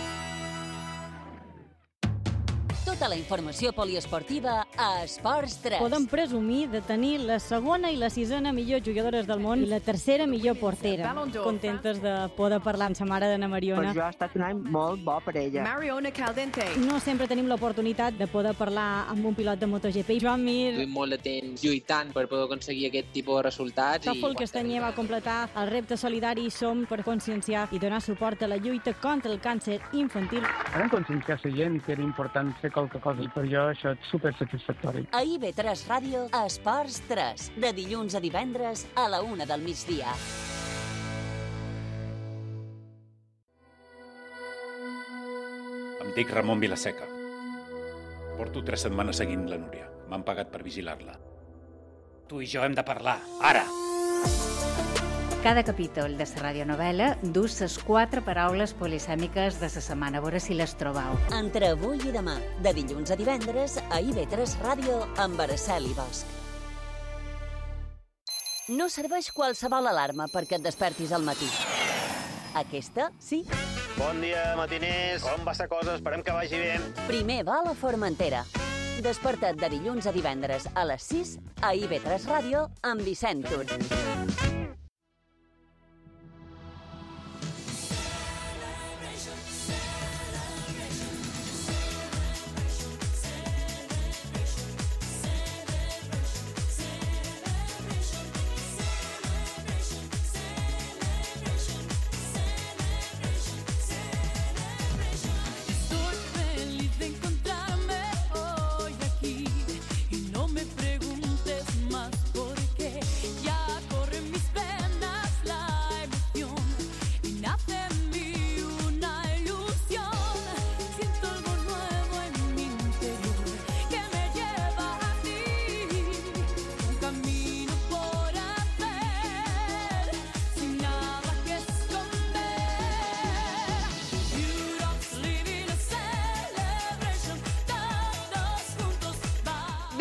Speaker 3: Tota la informació poliesportiva a Esports tres.
Speaker 17: Podem presumir de tenir la segona i la sisena millor jugadores del món i la tercera millor portera. Contentes de poder parlar amb sa mare d'Anna Mariona.
Speaker 18: Per jo ha estat un any molt bo per ella.
Speaker 17: Mariona Caldente. No sempre tenim l'oportunitat de poder parlar amb un pilot de MotoGP. Joan Mir,
Speaker 19: Duim molt de temps lluitant per poder aconseguir aquest tipus de resultats.
Speaker 17: Tòfol Castanyer va completar el repte solidari Som per conscienciar i donar suport a la lluita contra el càncer infantil.
Speaker 20: Vam conscienciar la gent que era important fer qualque cosa i per jo això és supersatisfactori.
Speaker 3: A I V tres Ràdio, Esports tres, de dilluns a divendres a la una del migdia.
Speaker 21: Em dic Ramon Vilaseca. Porto tres setmanes seguint la Núria. M'han pagat per vigilar-la. Tu i jo hem de parlar, ara!
Speaker 22: Cada capítol de la radionovel·la du les quatre paraules polisèmiques de la setmana. A veure si les trobeu.
Speaker 3: Entre avui i demà, de dilluns a divendres, a I V tres Ràdio, amb Araceli Bosch. No serveix qualsevol alarma perquè et despertis al matí. Aquesta, sí.
Speaker 23: Bon dia, matiners. Com va la cosa? Esperem que vagi bé.
Speaker 3: Primer va a la Formentera. Desperta't de dilluns a divendres a les sis a I V tres Ràdio amb Vicent Tur.
Speaker 12: Estoy feliz de encontrarme hoy aquí y no me preguntes más por qué. Ya corren mis penas.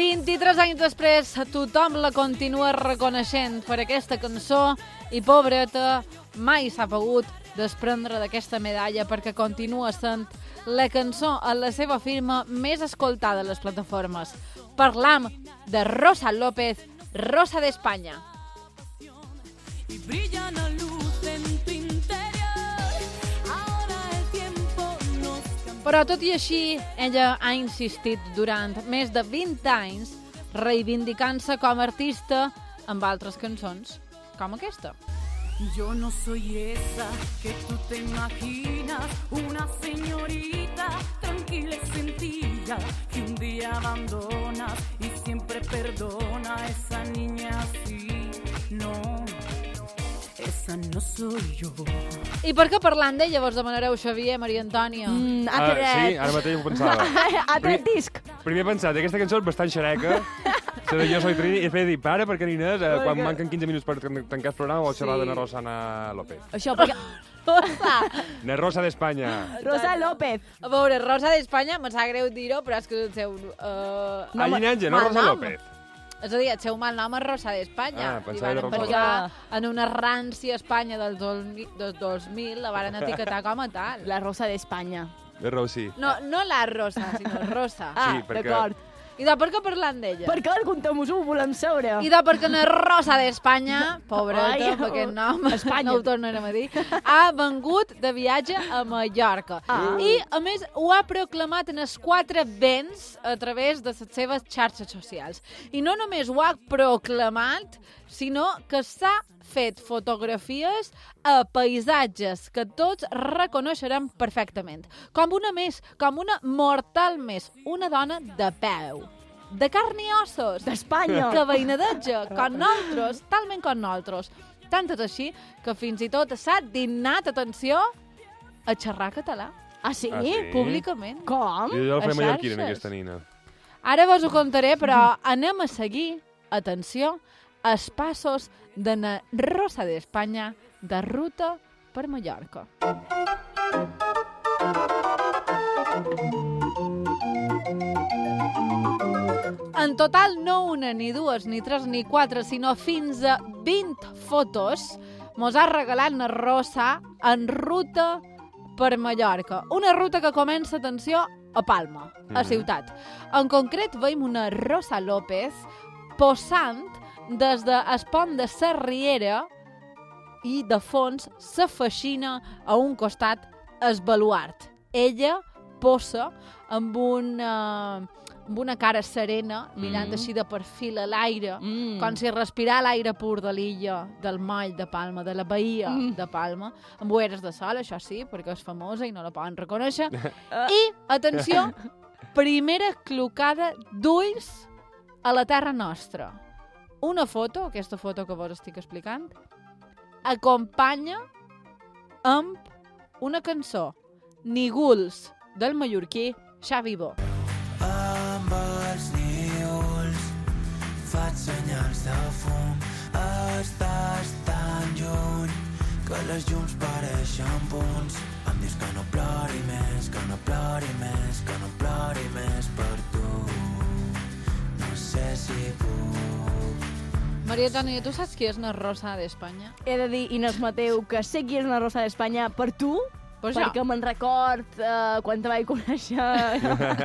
Speaker 1: vint-i-tres anys després, tothom la continua reconeixent per aquesta cançó i, pobreta, mai s'ha pogut desprendre d'aquesta medalla perquè continua sent la cançó en la seva firma més escoltada a les plataformes. Parlam de Rosa López, Rosa de España.
Speaker 12: Y brilla una luz en tu interior. Ahora el tiempo nos cambia.
Speaker 1: Però tot i així, ella ha insistit durant més de vint anys reivindicant-se com a artista amb altres cançons, com aquesta.
Speaker 12: Yo no soy esa que tú te imaginas, una señorita tranquila y sencilla que un día abandonas y siempre perdona a esa niña así. No, esa no soy yo.
Speaker 1: I per què parlant d'ella vos demanareu, Xavier, Maria Antònia?
Speaker 4: Mm,
Speaker 6: Ah, sí, ara mateix ho pensava.
Speaker 4: Ha tret disc.
Speaker 6: Primer he pensat, aquesta cançó és bastant xereca. La de Jo soy Trini, i després he dit, para, perquè Inés, eh, quan manquen quinze minuts per tan- tancar el programa, vol xerrar
Speaker 4: Sí.
Speaker 6: de na Rosana López.
Speaker 4: Això, perquè... Rosa!
Speaker 6: Na Rosa d'Espanya.
Speaker 4: Rosa López.
Speaker 1: A veure, Rosa d'Espanya, me sap greu dir-ho, però és que és el seu... Uh,
Speaker 6: No, Llinatge, no Rosa López.
Speaker 1: És a dir, el seu mal nom és Rosa d'Espanya.
Speaker 6: Ah,
Speaker 1: I
Speaker 6: pensava
Speaker 1: van
Speaker 6: que era
Speaker 1: posar en una rància Espanya del dos mil, la van etiquetar com a tal.
Speaker 4: La Rosa d'Espanya.
Speaker 6: De Rossi.
Speaker 1: No, no la Rosa, sinó Rosa.
Speaker 4: Ah,
Speaker 6: Sí, perquè-
Speaker 4: d'acord.
Speaker 1: I de per què parlant d'ella?
Speaker 4: Per què? Contem-nos-ho, volem saber.
Speaker 1: I de perquè la Rosa d'Espanya, pobreta,
Speaker 4: Ai,
Speaker 1: perquè el nom
Speaker 4: Espanya.
Speaker 1: no ho tornarem a dir, ha vengut de viatge a Mallorca.
Speaker 4: Ah.
Speaker 1: I, a més, ho ha proclamat en els quatre vents a través de les seves xarxes socials. I no només ho ha proclamat, sinó que s'ha fet fotografies a paisatges que tots reconeixerem perfectament. Com una més, com una mortal més, una dona de peu, de carn i ossos,
Speaker 4: d'Espanya,
Speaker 1: que veïnadeja, com nosaltres, talment com nosaltres. Tant és així que fins i tot s'ha dignat, atenció, a xerrar català.
Speaker 4: Ah, sí?
Speaker 6: Ah, sí?
Speaker 1: Públicament.
Speaker 4: Com?
Speaker 6: Jo ja el
Speaker 1: A
Speaker 6: feia mallorquina,
Speaker 1: xarxes.
Speaker 6: aquesta nina.
Speaker 1: Ara vos ho contaré, però anem a seguir, atenció, els passos de na Rosa d'Espanya de ruta per Mallorca. En total, no una, ni dues, ni tres, ni quatre, sinó fins a vint fotos mos ha regalat na Rosa en ruta per Mallorca. Una ruta que comença, atenció, a Palma, a
Speaker 2: Mhm.
Speaker 1: ciutat. En concret, veiem una Rosa López posant des de el pont de la Riera i, de fons, se feixina a un costat el baluart. Ella posa amb una, amb una cara serena, mirant
Speaker 2: Mm.
Speaker 1: així de perfil a l'aire,
Speaker 4: Mm.
Speaker 1: com si respirà l'aire pur de l'illa, del moll de Palma, de la bahia
Speaker 4: Mm.
Speaker 1: de Palma, amb ulleres de sol, això sí, perquè és famosa i no la poden reconèixer. I, atenció, primera clocada d'ulls a la terra nostra. Una foto, aquesta foto que vos estic explicant, acompanya amb una cançó, Nígols, del mallorquí Xavi Bo.
Speaker 2: Amb els nígols faig senyals de fum. Estàs tan lluny que les llums pareixen punts. Em dius que no plori més, que no plori més, que no plori més per tu. No sé si puc.
Speaker 1: Maria Antònia, tu saps qui és na Rosa d'Espanya?
Speaker 4: He de dir, Inés Mateu, que sé qui és una Rosa d'Espanya per tu,
Speaker 1: Pues
Speaker 4: perquè
Speaker 1: jo.
Speaker 4: me'n record uh, quan te vaig conèixer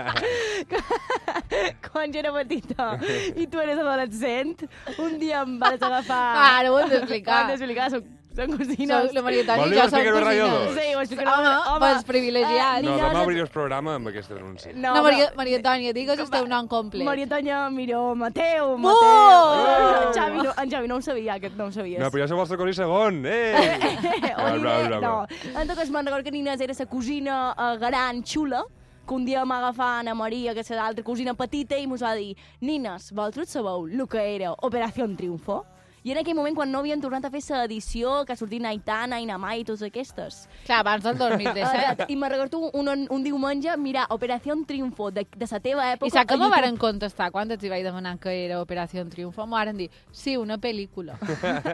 Speaker 4: quan jo era petita i tu eres adolescent. Un dia em vas agafar...
Speaker 1: Ah, ara ho hem d'explicar.
Speaker 4: Ho hem d'explicar, som, som cosines.
Speaker 1: Soc la Maria Antònia
Speaker 6: Vol
Speaker 1: i
Speaker 6: dir
Speaker 1: jo som
Speaker 6: explicar-ho a Ràdio
Speaker 1: cosines.
Speaker 6: dos?
Speaker 4: Sí, ho explicaré.
Speaker 1: Home,
Speaker 4: Home,
Speaker 1: pels privilegiats.
Speaker 6: No,
Speaker 4: Nina,
Speaker 6: demà
Speaker 4: no-
Speaker 6: obriré el programa amb aquest anunci.
Speaker 4: No,
Speaker 1: No, Maria, Maria Antònia, digues el teu nom complet.
Speaker 4: Maria Antònia Miró Mateu,
Speaker 1: Oh!
Speaker 4: Mateu. En Xavi, no, en Xavi no ho sabia, aquest no ho sabies.
Speaker 6: No, però jo soc vostre cosí segon. Eh!
Speaker 4: Oliver, no. En tot cas, me'n recordo que Nina era la cosina eh, gran, xula, que un dia m'agafava Ana Maria, que és l'altra cosina petita, i mos va dir: Nines, vosaltres sabeu el que era Operació Triunfo? I en aquell moment, quan no havien tornat a fer l'edició, que ha sortit Aitana, Inamai i totes aquestes.
Speaker 1: Clar, abans del dos mil disset.
Speaker 4: Exacte. I me'n recordo un, un, un diumenge mirar Operació Triunfo de, de la teva època.
Speaker 1: I sap que
Speaker 4: a
Speaker 1: me
Speaker 4: YouTube.
Speaker 1: varen contestar quan els hi vaig demanar que era Operació Triunfo? M'ho varen dir, sí, una pel·lícula.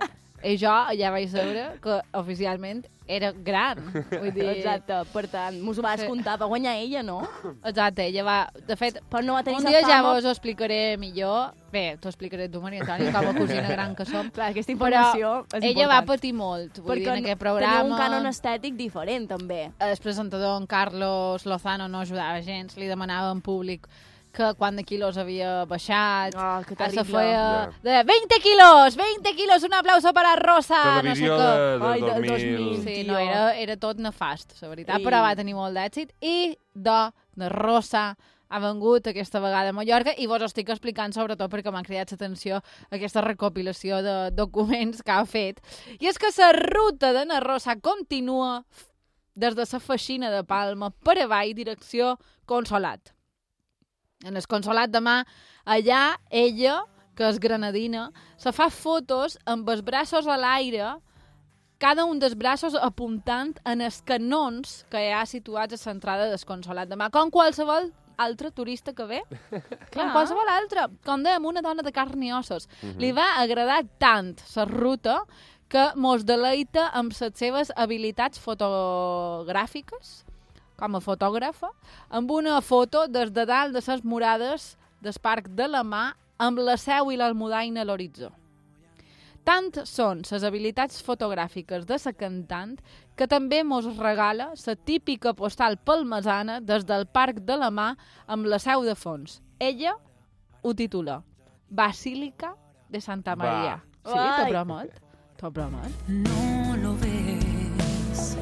Speaker 1: I jo ja vaig saber que oficialment era gran. Vull dir...
Speaker 4: Exacte, per tant, mos ho vas
Speaker 1: Sí.
Speaker 4: comptar, va guanyar ella, no?
Speaker 1: Exacte, ella va... De fet,
Speaker 4: Però no va tenir
Speaker 1: un
Speaker 4: sa
Speaker 1: dia ja
Speaker 4: fama.
Speaker 1: vos ho explicaré millor. Bé, t'ho explicaré tu, Maria Antònia, com a cosina gran que som.
Speaker 4: Clar, aquesta informació
Speaker 1: Però
Speaker 4: és
Speaker 1: ella va
Speaker 4: important.
Speaker 1: patir molt, vull dir,
Speaker 4: Perquè
Speaker 1: en aquest programa...
Speaker 4: tenia un cànon estètic diferent, també.
Speaker 1: El presentador, en Carlos Lozano, no ajudava gens, li demanava en públic que quant de quilos havia baixat.
Speaker 4: Oh, que
Speaker 1: se
Speaker 4: terrible.
Speaker 1: feia de veinte quilos, veinte quilos, un aplauso para Rosa,
Speaker 6: Televisió
Speaker 1: no sé què.
Speaker 6: de- del Ai, del dos mil. dos mil,
Speaker 1: Sí,
Speaker 4: tio.
Speaker 1: no, era, era tot nefast, la veritat,
Speaker 4: I-
Speaker 1: però va tenir molt d'èxit. I de, de Rosa ha vengut aquesta vegada a Mallorca i vos ho estic explicant sobretot perquè m'ha cridat l'atenció aquesta recopilació de documents que ha fet. I és que la ruta de na Rosa continua des de la Feixina de Palma per avall, direcció Consolat. En el Consolat de Mà, allà ella, que és granadina, se fa fotos amb els braços a l'aire, cada un dels braços apuntant en els canons que hi ha situats a l'entrada del Consolat de Mà, com qualsevol altre turista que ve, com qualsevol altre, com dèiem, una dona de carn i ossos.
Speaker 5: Mhm.
Speaker 1: Li va agradar tant la ruta que mos deleita amb les seves habilitats fotogràfiques, com a fotògrafa, amb una foto des de dalt de les murades del Parc de la Mà amb la Seu i l'Almudaina a l'horitzó. Tant són les habilitats fotogràfiques de la cantant que també mos regala la típica postal palmesana des del Parc de la Mà amb la Seu de fons. Ella ho titula Basílica de Santa Maria.
Speaker 5: Va.
Speaker 1: Sí, t'ho
Speaker 5: Ai.
Speaker 1: promet? T'ho promet?
Speaker 12: No lo ves.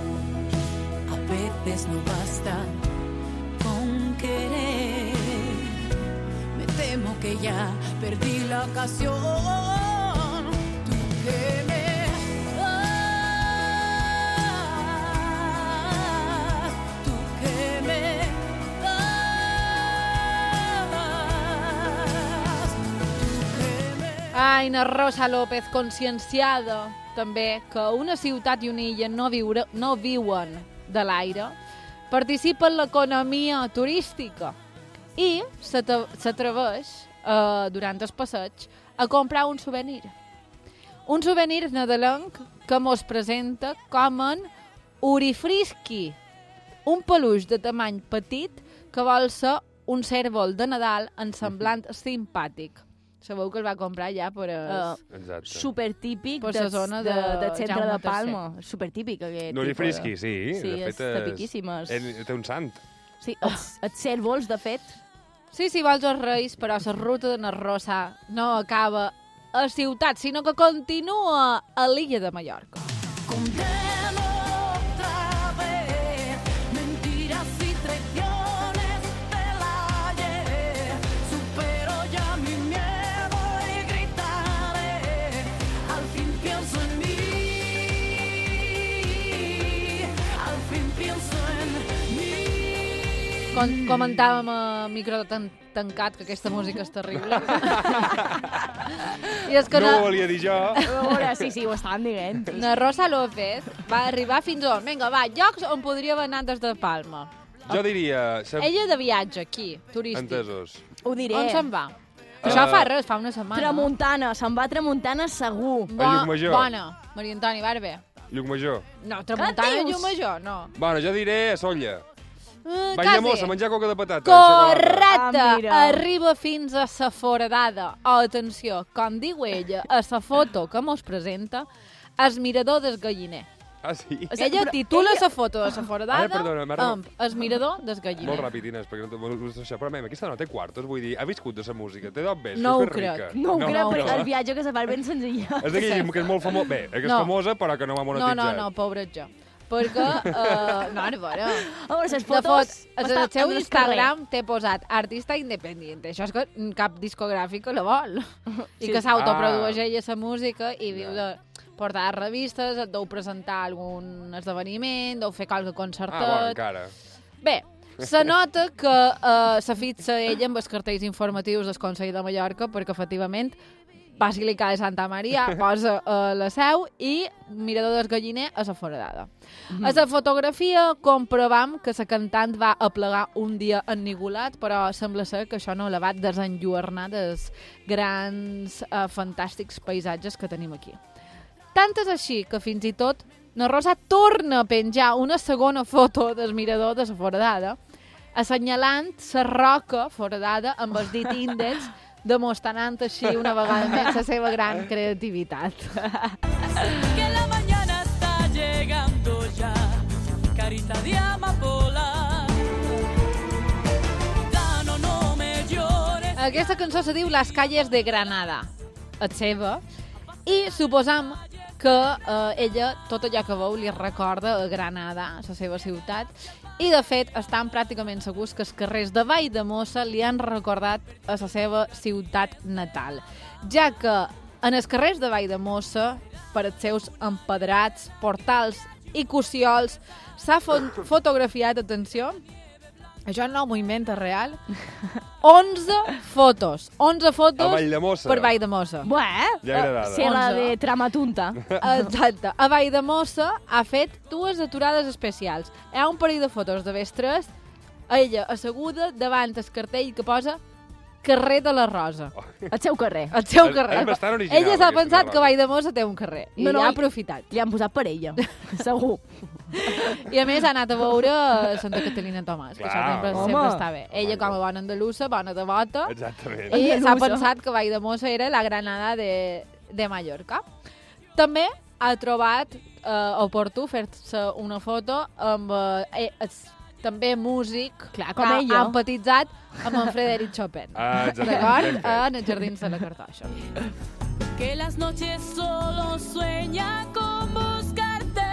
Speaker 12: A veces no basta con querer. Me temo que ya perdí la ocasión. Tú que me das, tú que me
Speaker 1: Ai, na Rosa López, conscienciada també que una ciutat i una illa no, viure, no viuen de l'aire, participa en l'economia turística i s'atreveix, eh, durant el passeig, a comprar un souvenir. Un souvenir nadalenc que mos presenta com en Urifrisky, un peluix de tamany petit que vol ser un cèrvol de Nadal en semblant simpàtic. Sabeu que el va comprar ja per
Speaker 4: Uh,
Speaker 6: Exacte.
Speaker 4: supertípic
Speaker 1: Per
Speaker 4: de,
Speaker 1: la zona
Speaker 4: de,
Speaker 1: de
Speaker 4: del centre
Speaker 1: Jaume
Speaker 4: de Palma. Supertípic, aquest
Speaker 6: Nuri
Speaker 4: tipus
Speaker 6: Frisky,
Speaker 4: de-
Speaker 6: sí.
Speaker 4: Sí,
Speaker 6: de
Speaker 4: és
Speaker 6: fet,
Speaker 4: de piquíssimes.
Speaker 6: Ell té un sant.
Speaker 4: Sí, els, els cèrvols, de fet.
Speaker 1: Sí, sí, vols els reis, però la ruta de na Rosa no acaba a ciutat, sinó que continua a l'illa de Mallorca.
Speaker 12: condeno otra vez. Mentiras y traiciones del ayer. Supero ya mi miedo y gritaré. Al fin pienso en mí. Al fin pienso en mí.
Speaker 1: Com comentàvem a micro tan tancat que aquesta música és terrible. I és que
Speaker 6: No
Speaker 1: na,
Speaker 6: ho volia dir jo.
Speaker 4: A veure, sí, sí, ho estaven dient.
Speaker 1: na Rosa López va arribar fins on? Vinga, va, llocs on podria haver anat des de Palma.
Speaker 6: Jo diria... Se...
Speaker 1: Ella de viatge aquí, turístic.
Speaker 6: Entesos.
Speaker 4: Ho diré.
Speaker 1: On se'n va?
Speaker 6: Uh,
Speaker 1: Això fa res, fa una setmana.
Speaker 4: Tramuntana, se'n va a Tramuntana segur.
Speaker 1: Bo,
Speaker 6: A Llucmajor.
Speaker 1: Bona, Maria Antoni, Barbe.
Speaker 6: Llucmajor.
Speaker 1: No, Tramuntana
Speaker 4: Què
Speaker 1: i
Speaker 4: dius?
Speaker 1: Llumajor, no.
Speaker 6: Bueno, jo diré a Solla.
Speaker 1: Uh,
Speaker 6: Va llavors a menjar coca de patata.
Speaker 1: Correcte!
Speaker 4: Ah, mira.
Speaker 1: Arriba fins a sa foradada. Oh, atenció, com diu ella, a sa foto que mos presenta, el mirador del galliner.
Speaker 6: Ah, sí?
Speaker 1: Ella titula sa foto de sa foradada
Speaker 6: Ara, perdona, m'ha
Speaker 1: amb el mirador del galliner.
Speaker 6: Molt ràpid, Inés, perquè no t'ho vols això. Però, mem, aquesta no té quartos, vull dir, ha viscut de sa música, té d'on ves,
Speaker 1: No
Speaker 6: que
Speaker 1: ho
Speaker 6: és
Speaker 1: crec.
Speaker 6: rica.
Speaker 4: No ho crec,
Speaker 6: no.
Speaker 4: perquè el viatge que se fa és ben senzilla.
Speaker 6: És d'aquell que és molt famós, bé, que és
Speaker 1: No.
Speaker 6: famosa, però que no m'ha
Speaker 1: No,
Speaker 6: monetitzat.
Speaker 1: no, no, pobret jo. Perquè, uh, no, ara veure.
Speaker 4: A veure, les
Speaker 1: De
Speaker 4: fotos...
Speaker 1: fot, en
Speaker 4: estan
Speaker 1: el seu
Speaker 4: en el
Speaker 1: Instagram té posat artista independent. Això és que cap discogràfica la vol. I
Speaker 4: Sí.
Speaker 1: que s'autoprodueix
Speaker 6: Ah.
Speaker 1: ella la música i viu de portar a revistes, et deu presentar algun esdeveniment, deu fer qualque concertet.
Speaker 6: Ah, bueno, encara.
Speaker 1: Bé, se nota que uh, se fixa ella amb els cartells informatius del Consell de Mallorca perquè, efectivament, Basílica de Santa Maria posa uh, la seu i Mirador del Galliner a la foradada.
Speaker 4: Mhm.
Speaker 1: A la fotografia comprovam que la cantant va aplegar un dia ennigolat, però sembla ser que això no la va desenlluernar dels grans, uh, fantàstics paisatges que tenim aquí. Tant és així que fins i tot la Rosa torna a penjar una segona foto del mirador de la foradada, assenyalant la roca foradada amb el dit índex, demostrant així una vegada més la seva gran creativitat.
Speaker 12: Que la mañana está llegando ya, carita de amapola. Gitano, no me llores.
Speaker 1: Aquesta cançó se diu Las calles de Granada, és seva, i suposam que eh, ella, tot allò que veu, li recorda a Granada, la seva ciutat, i de fet estan pràcticament segurs que els carrers de Valldemossa li han recordat a la seva ciutat natal, ja que en els carrers de Valldemossa, per els seus empedrats, portals i cossiols, s'ha fo- fotografiat, atenció, això no m'ho inventa real, onze fotos. onze fotos
Speaker 6: A Valldemossa.
Speaker 1: per Valldemossa.
Speaker 4: Buah,
Speaker 6: Ja agradada.
Speaker 4: si la de Tramatunta.
Speaker 1: Exacte. A Valldemossa ha fet dues aturades especials. Hi ha un parell de fotos de vestres, ella asseguda davant el cartell que posa carrer de la Rosa.
Speaker 4: El seu carrer.
Speaker 1: El seu
Speaker 6: És-
Speaker 1: carrer.
Speaker 6: és bastant original,
Speaker 1: Ella s'ha
Speaker 6: aquesta
Speaker 1: pensat
Speaker 6: Rosa.
Speaker 1: que Valldemossa té un carrer. I
Speaker 4: No, no,
Speaker 1: ja ha
Speaker 4: i-
Speaker 1: aprofitat.
Speaker 4: Li han posat per ella, segur.
Speaker 1: I a més ha anat a veure Santa Caterina Tomàs, que això
Speaker 6: Clar,
Speaker 1: sempre,
Speaker 6: home.
Speaker 1: sempre està bé. Ella com a bona andalusa, bona devota,
Speaker 6: Exactament.
Speaker 1: i s'ha
Speaker 4: Andalusa.
Speaker 1: pensat que Valldemossa era la Granada de, de Mallorca. També ha trobat eh, oportú fer-se una foto amb eh, es, també músic
Speaker 4: Clar, com
Speaker 1: que
Speaker 4: ella.
Speaker 1: ha empatitzat amb en Frederic Chopin.
Speaker 6: Ah, exactament,
Speaker 1: D'acord?
Speaker 6: ben fet.
Speaker 1: En els jardins de la Cartoixa.
Speaker 12: Que las noches solo sueña con buscarte.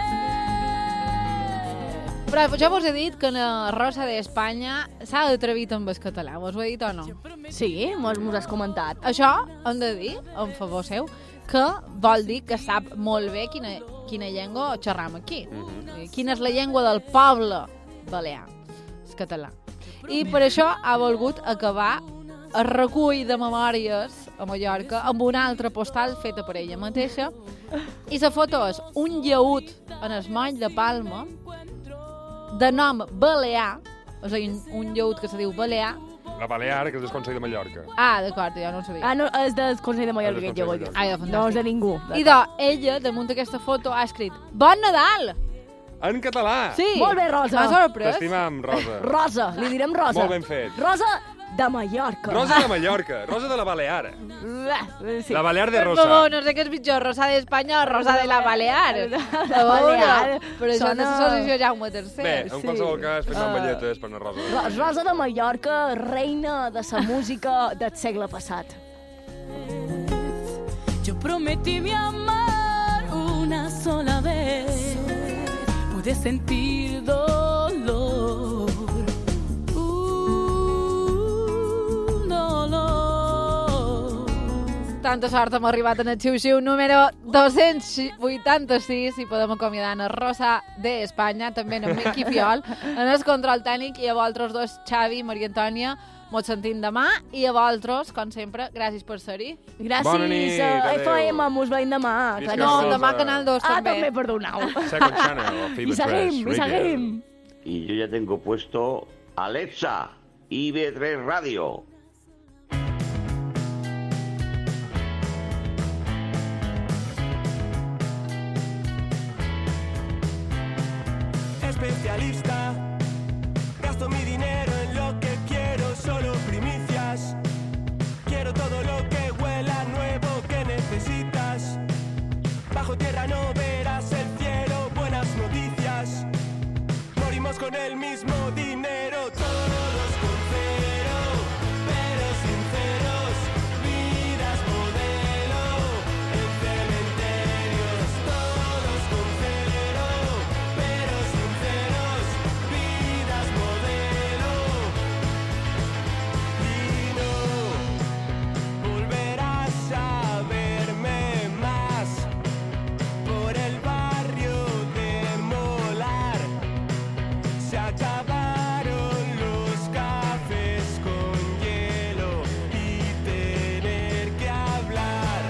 Speaker 1: Però jo vos he dit que la Rosa d'Espanya s'ha atrevit amb el català. Vos ho he dit o no?
Speaker 4: Sí, mos, mos has comentat.
Speaker 1: Això hem de dir, en favor seu, que vol dir que sap molt bé quina, quina llengua xerram aquí.
Speaker 6: Mhm.
Speaker 1: Quina és la llengua del poble balear, el català. I per això ha volgut acabar el recull de memòries a Mallorca amb una altra postal feta per ella mateixa. I la foto és un llaüt en el moll de Palma de nom Balear, és a dir, un llaüt que se diu Balear.
Speaker 6: La Balear, que és del Consell de Mallorca.
Speaker 1: Ah, d'acord, jo no ho sabia.
Speaker 4: Ah, no, és del Consell de Mallorca,
Speaker 6: És del
Speaker 4: aquest
Speaker 6: Consell
Speaker 4: llaüt.
Speaker 6: de
Speaker 1: Ai,
Speaker 4: No és de ningú.
Speaker 1: I de, ella, damunt d'aquesta foto, ha escrit Bon Nadal!
Speaker 6: En català!
Speaker 1: Sí!
Speaker 4: Molt bé, Rosa.
Speaker 1: M'ha sorprès.
Speaker 6: T'estimam, Rosa.
Speaker 4: Rosa, li direm Rosa.
Speaker 6: Molt ben fet.
Speaker 4: Rosa de Mallorca.
Speaker 6: Rosa de Mallorca, Rosa de la Balear.
Speaker 4: Sí.
Speaker 6: La Balear de
Speaker 1: Per
Speaker 6: Rosa.
Speaker 1: favor, no sé què és pitjor, Rosa d'Espanya o Rosa de la Balear.
Speaker 4: De
Speaker 1: A veure,
Speaker 4: Balear.
Speaker 1: però això
Speaker 4: Sona-
Speaker 1: no s'associa Jaume tercer.
Speaker 6: Bé, en qualsevol cas, fem
Speaker 4: Ah.
Speaker 6: balletes per la Rosa.
Speaker 4: Ro- Rosa de Mallorca, reina de la música del segle passat.
Speaker 12: Yo prometí mi amar una sola vez. Pude sentir dolor. Un dolor.
Speaker 1: Tanta sort hem arribat en el xiu-xiu número dos-cents vuitanta-sis i podem acomiadar en Rosa d'Espanya, també en Miqui Fiol, en el control tècnic, i a vosaltres dos, Xavi, Maria Antònia, mos sentim demà, i a vosaltres, com sempre, gràcies per ser-hi.
Speaker 4: Gràcies
Speaker 6: Bona nit,
Speaker 4: a
Speaker 6: adéu.
Speaker 4: F M, mos veiem demà.
Speaker 6: Visca
Speaker 1: No,
Speaker 6: Rosa.
Speaker 1: demà Canal dos
Speaker 4: Ah,
Speaker 1: també.
Speaker 4: també, perdoneu.
Speaker 6: Second Channel, o
Speaker 4: I
Speaker 6: Fever
Speaker 4: seguim, i seguim.
Speaker 5: Y yo ya tengo puesto Alexa, I B tres Radio.
Speaker 7: Especialista, gasto mi dinero en lo que quiero, solo primicias. Quiero todo lo que huela nuevo que necesitas. Bajo tierra no verás el cielo, buenas noticias. Morimos con el mismo dinero, todos con cero, pero sinceros. Vidas modelo en cementerios, todos con cero, pero sinceros. Vidas modelo. Y no volverás a verme más por el barrio de Molar. Se acabaron los cafés con hielo y tener que hablar.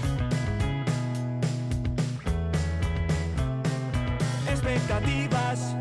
Speaker 7: Expectativas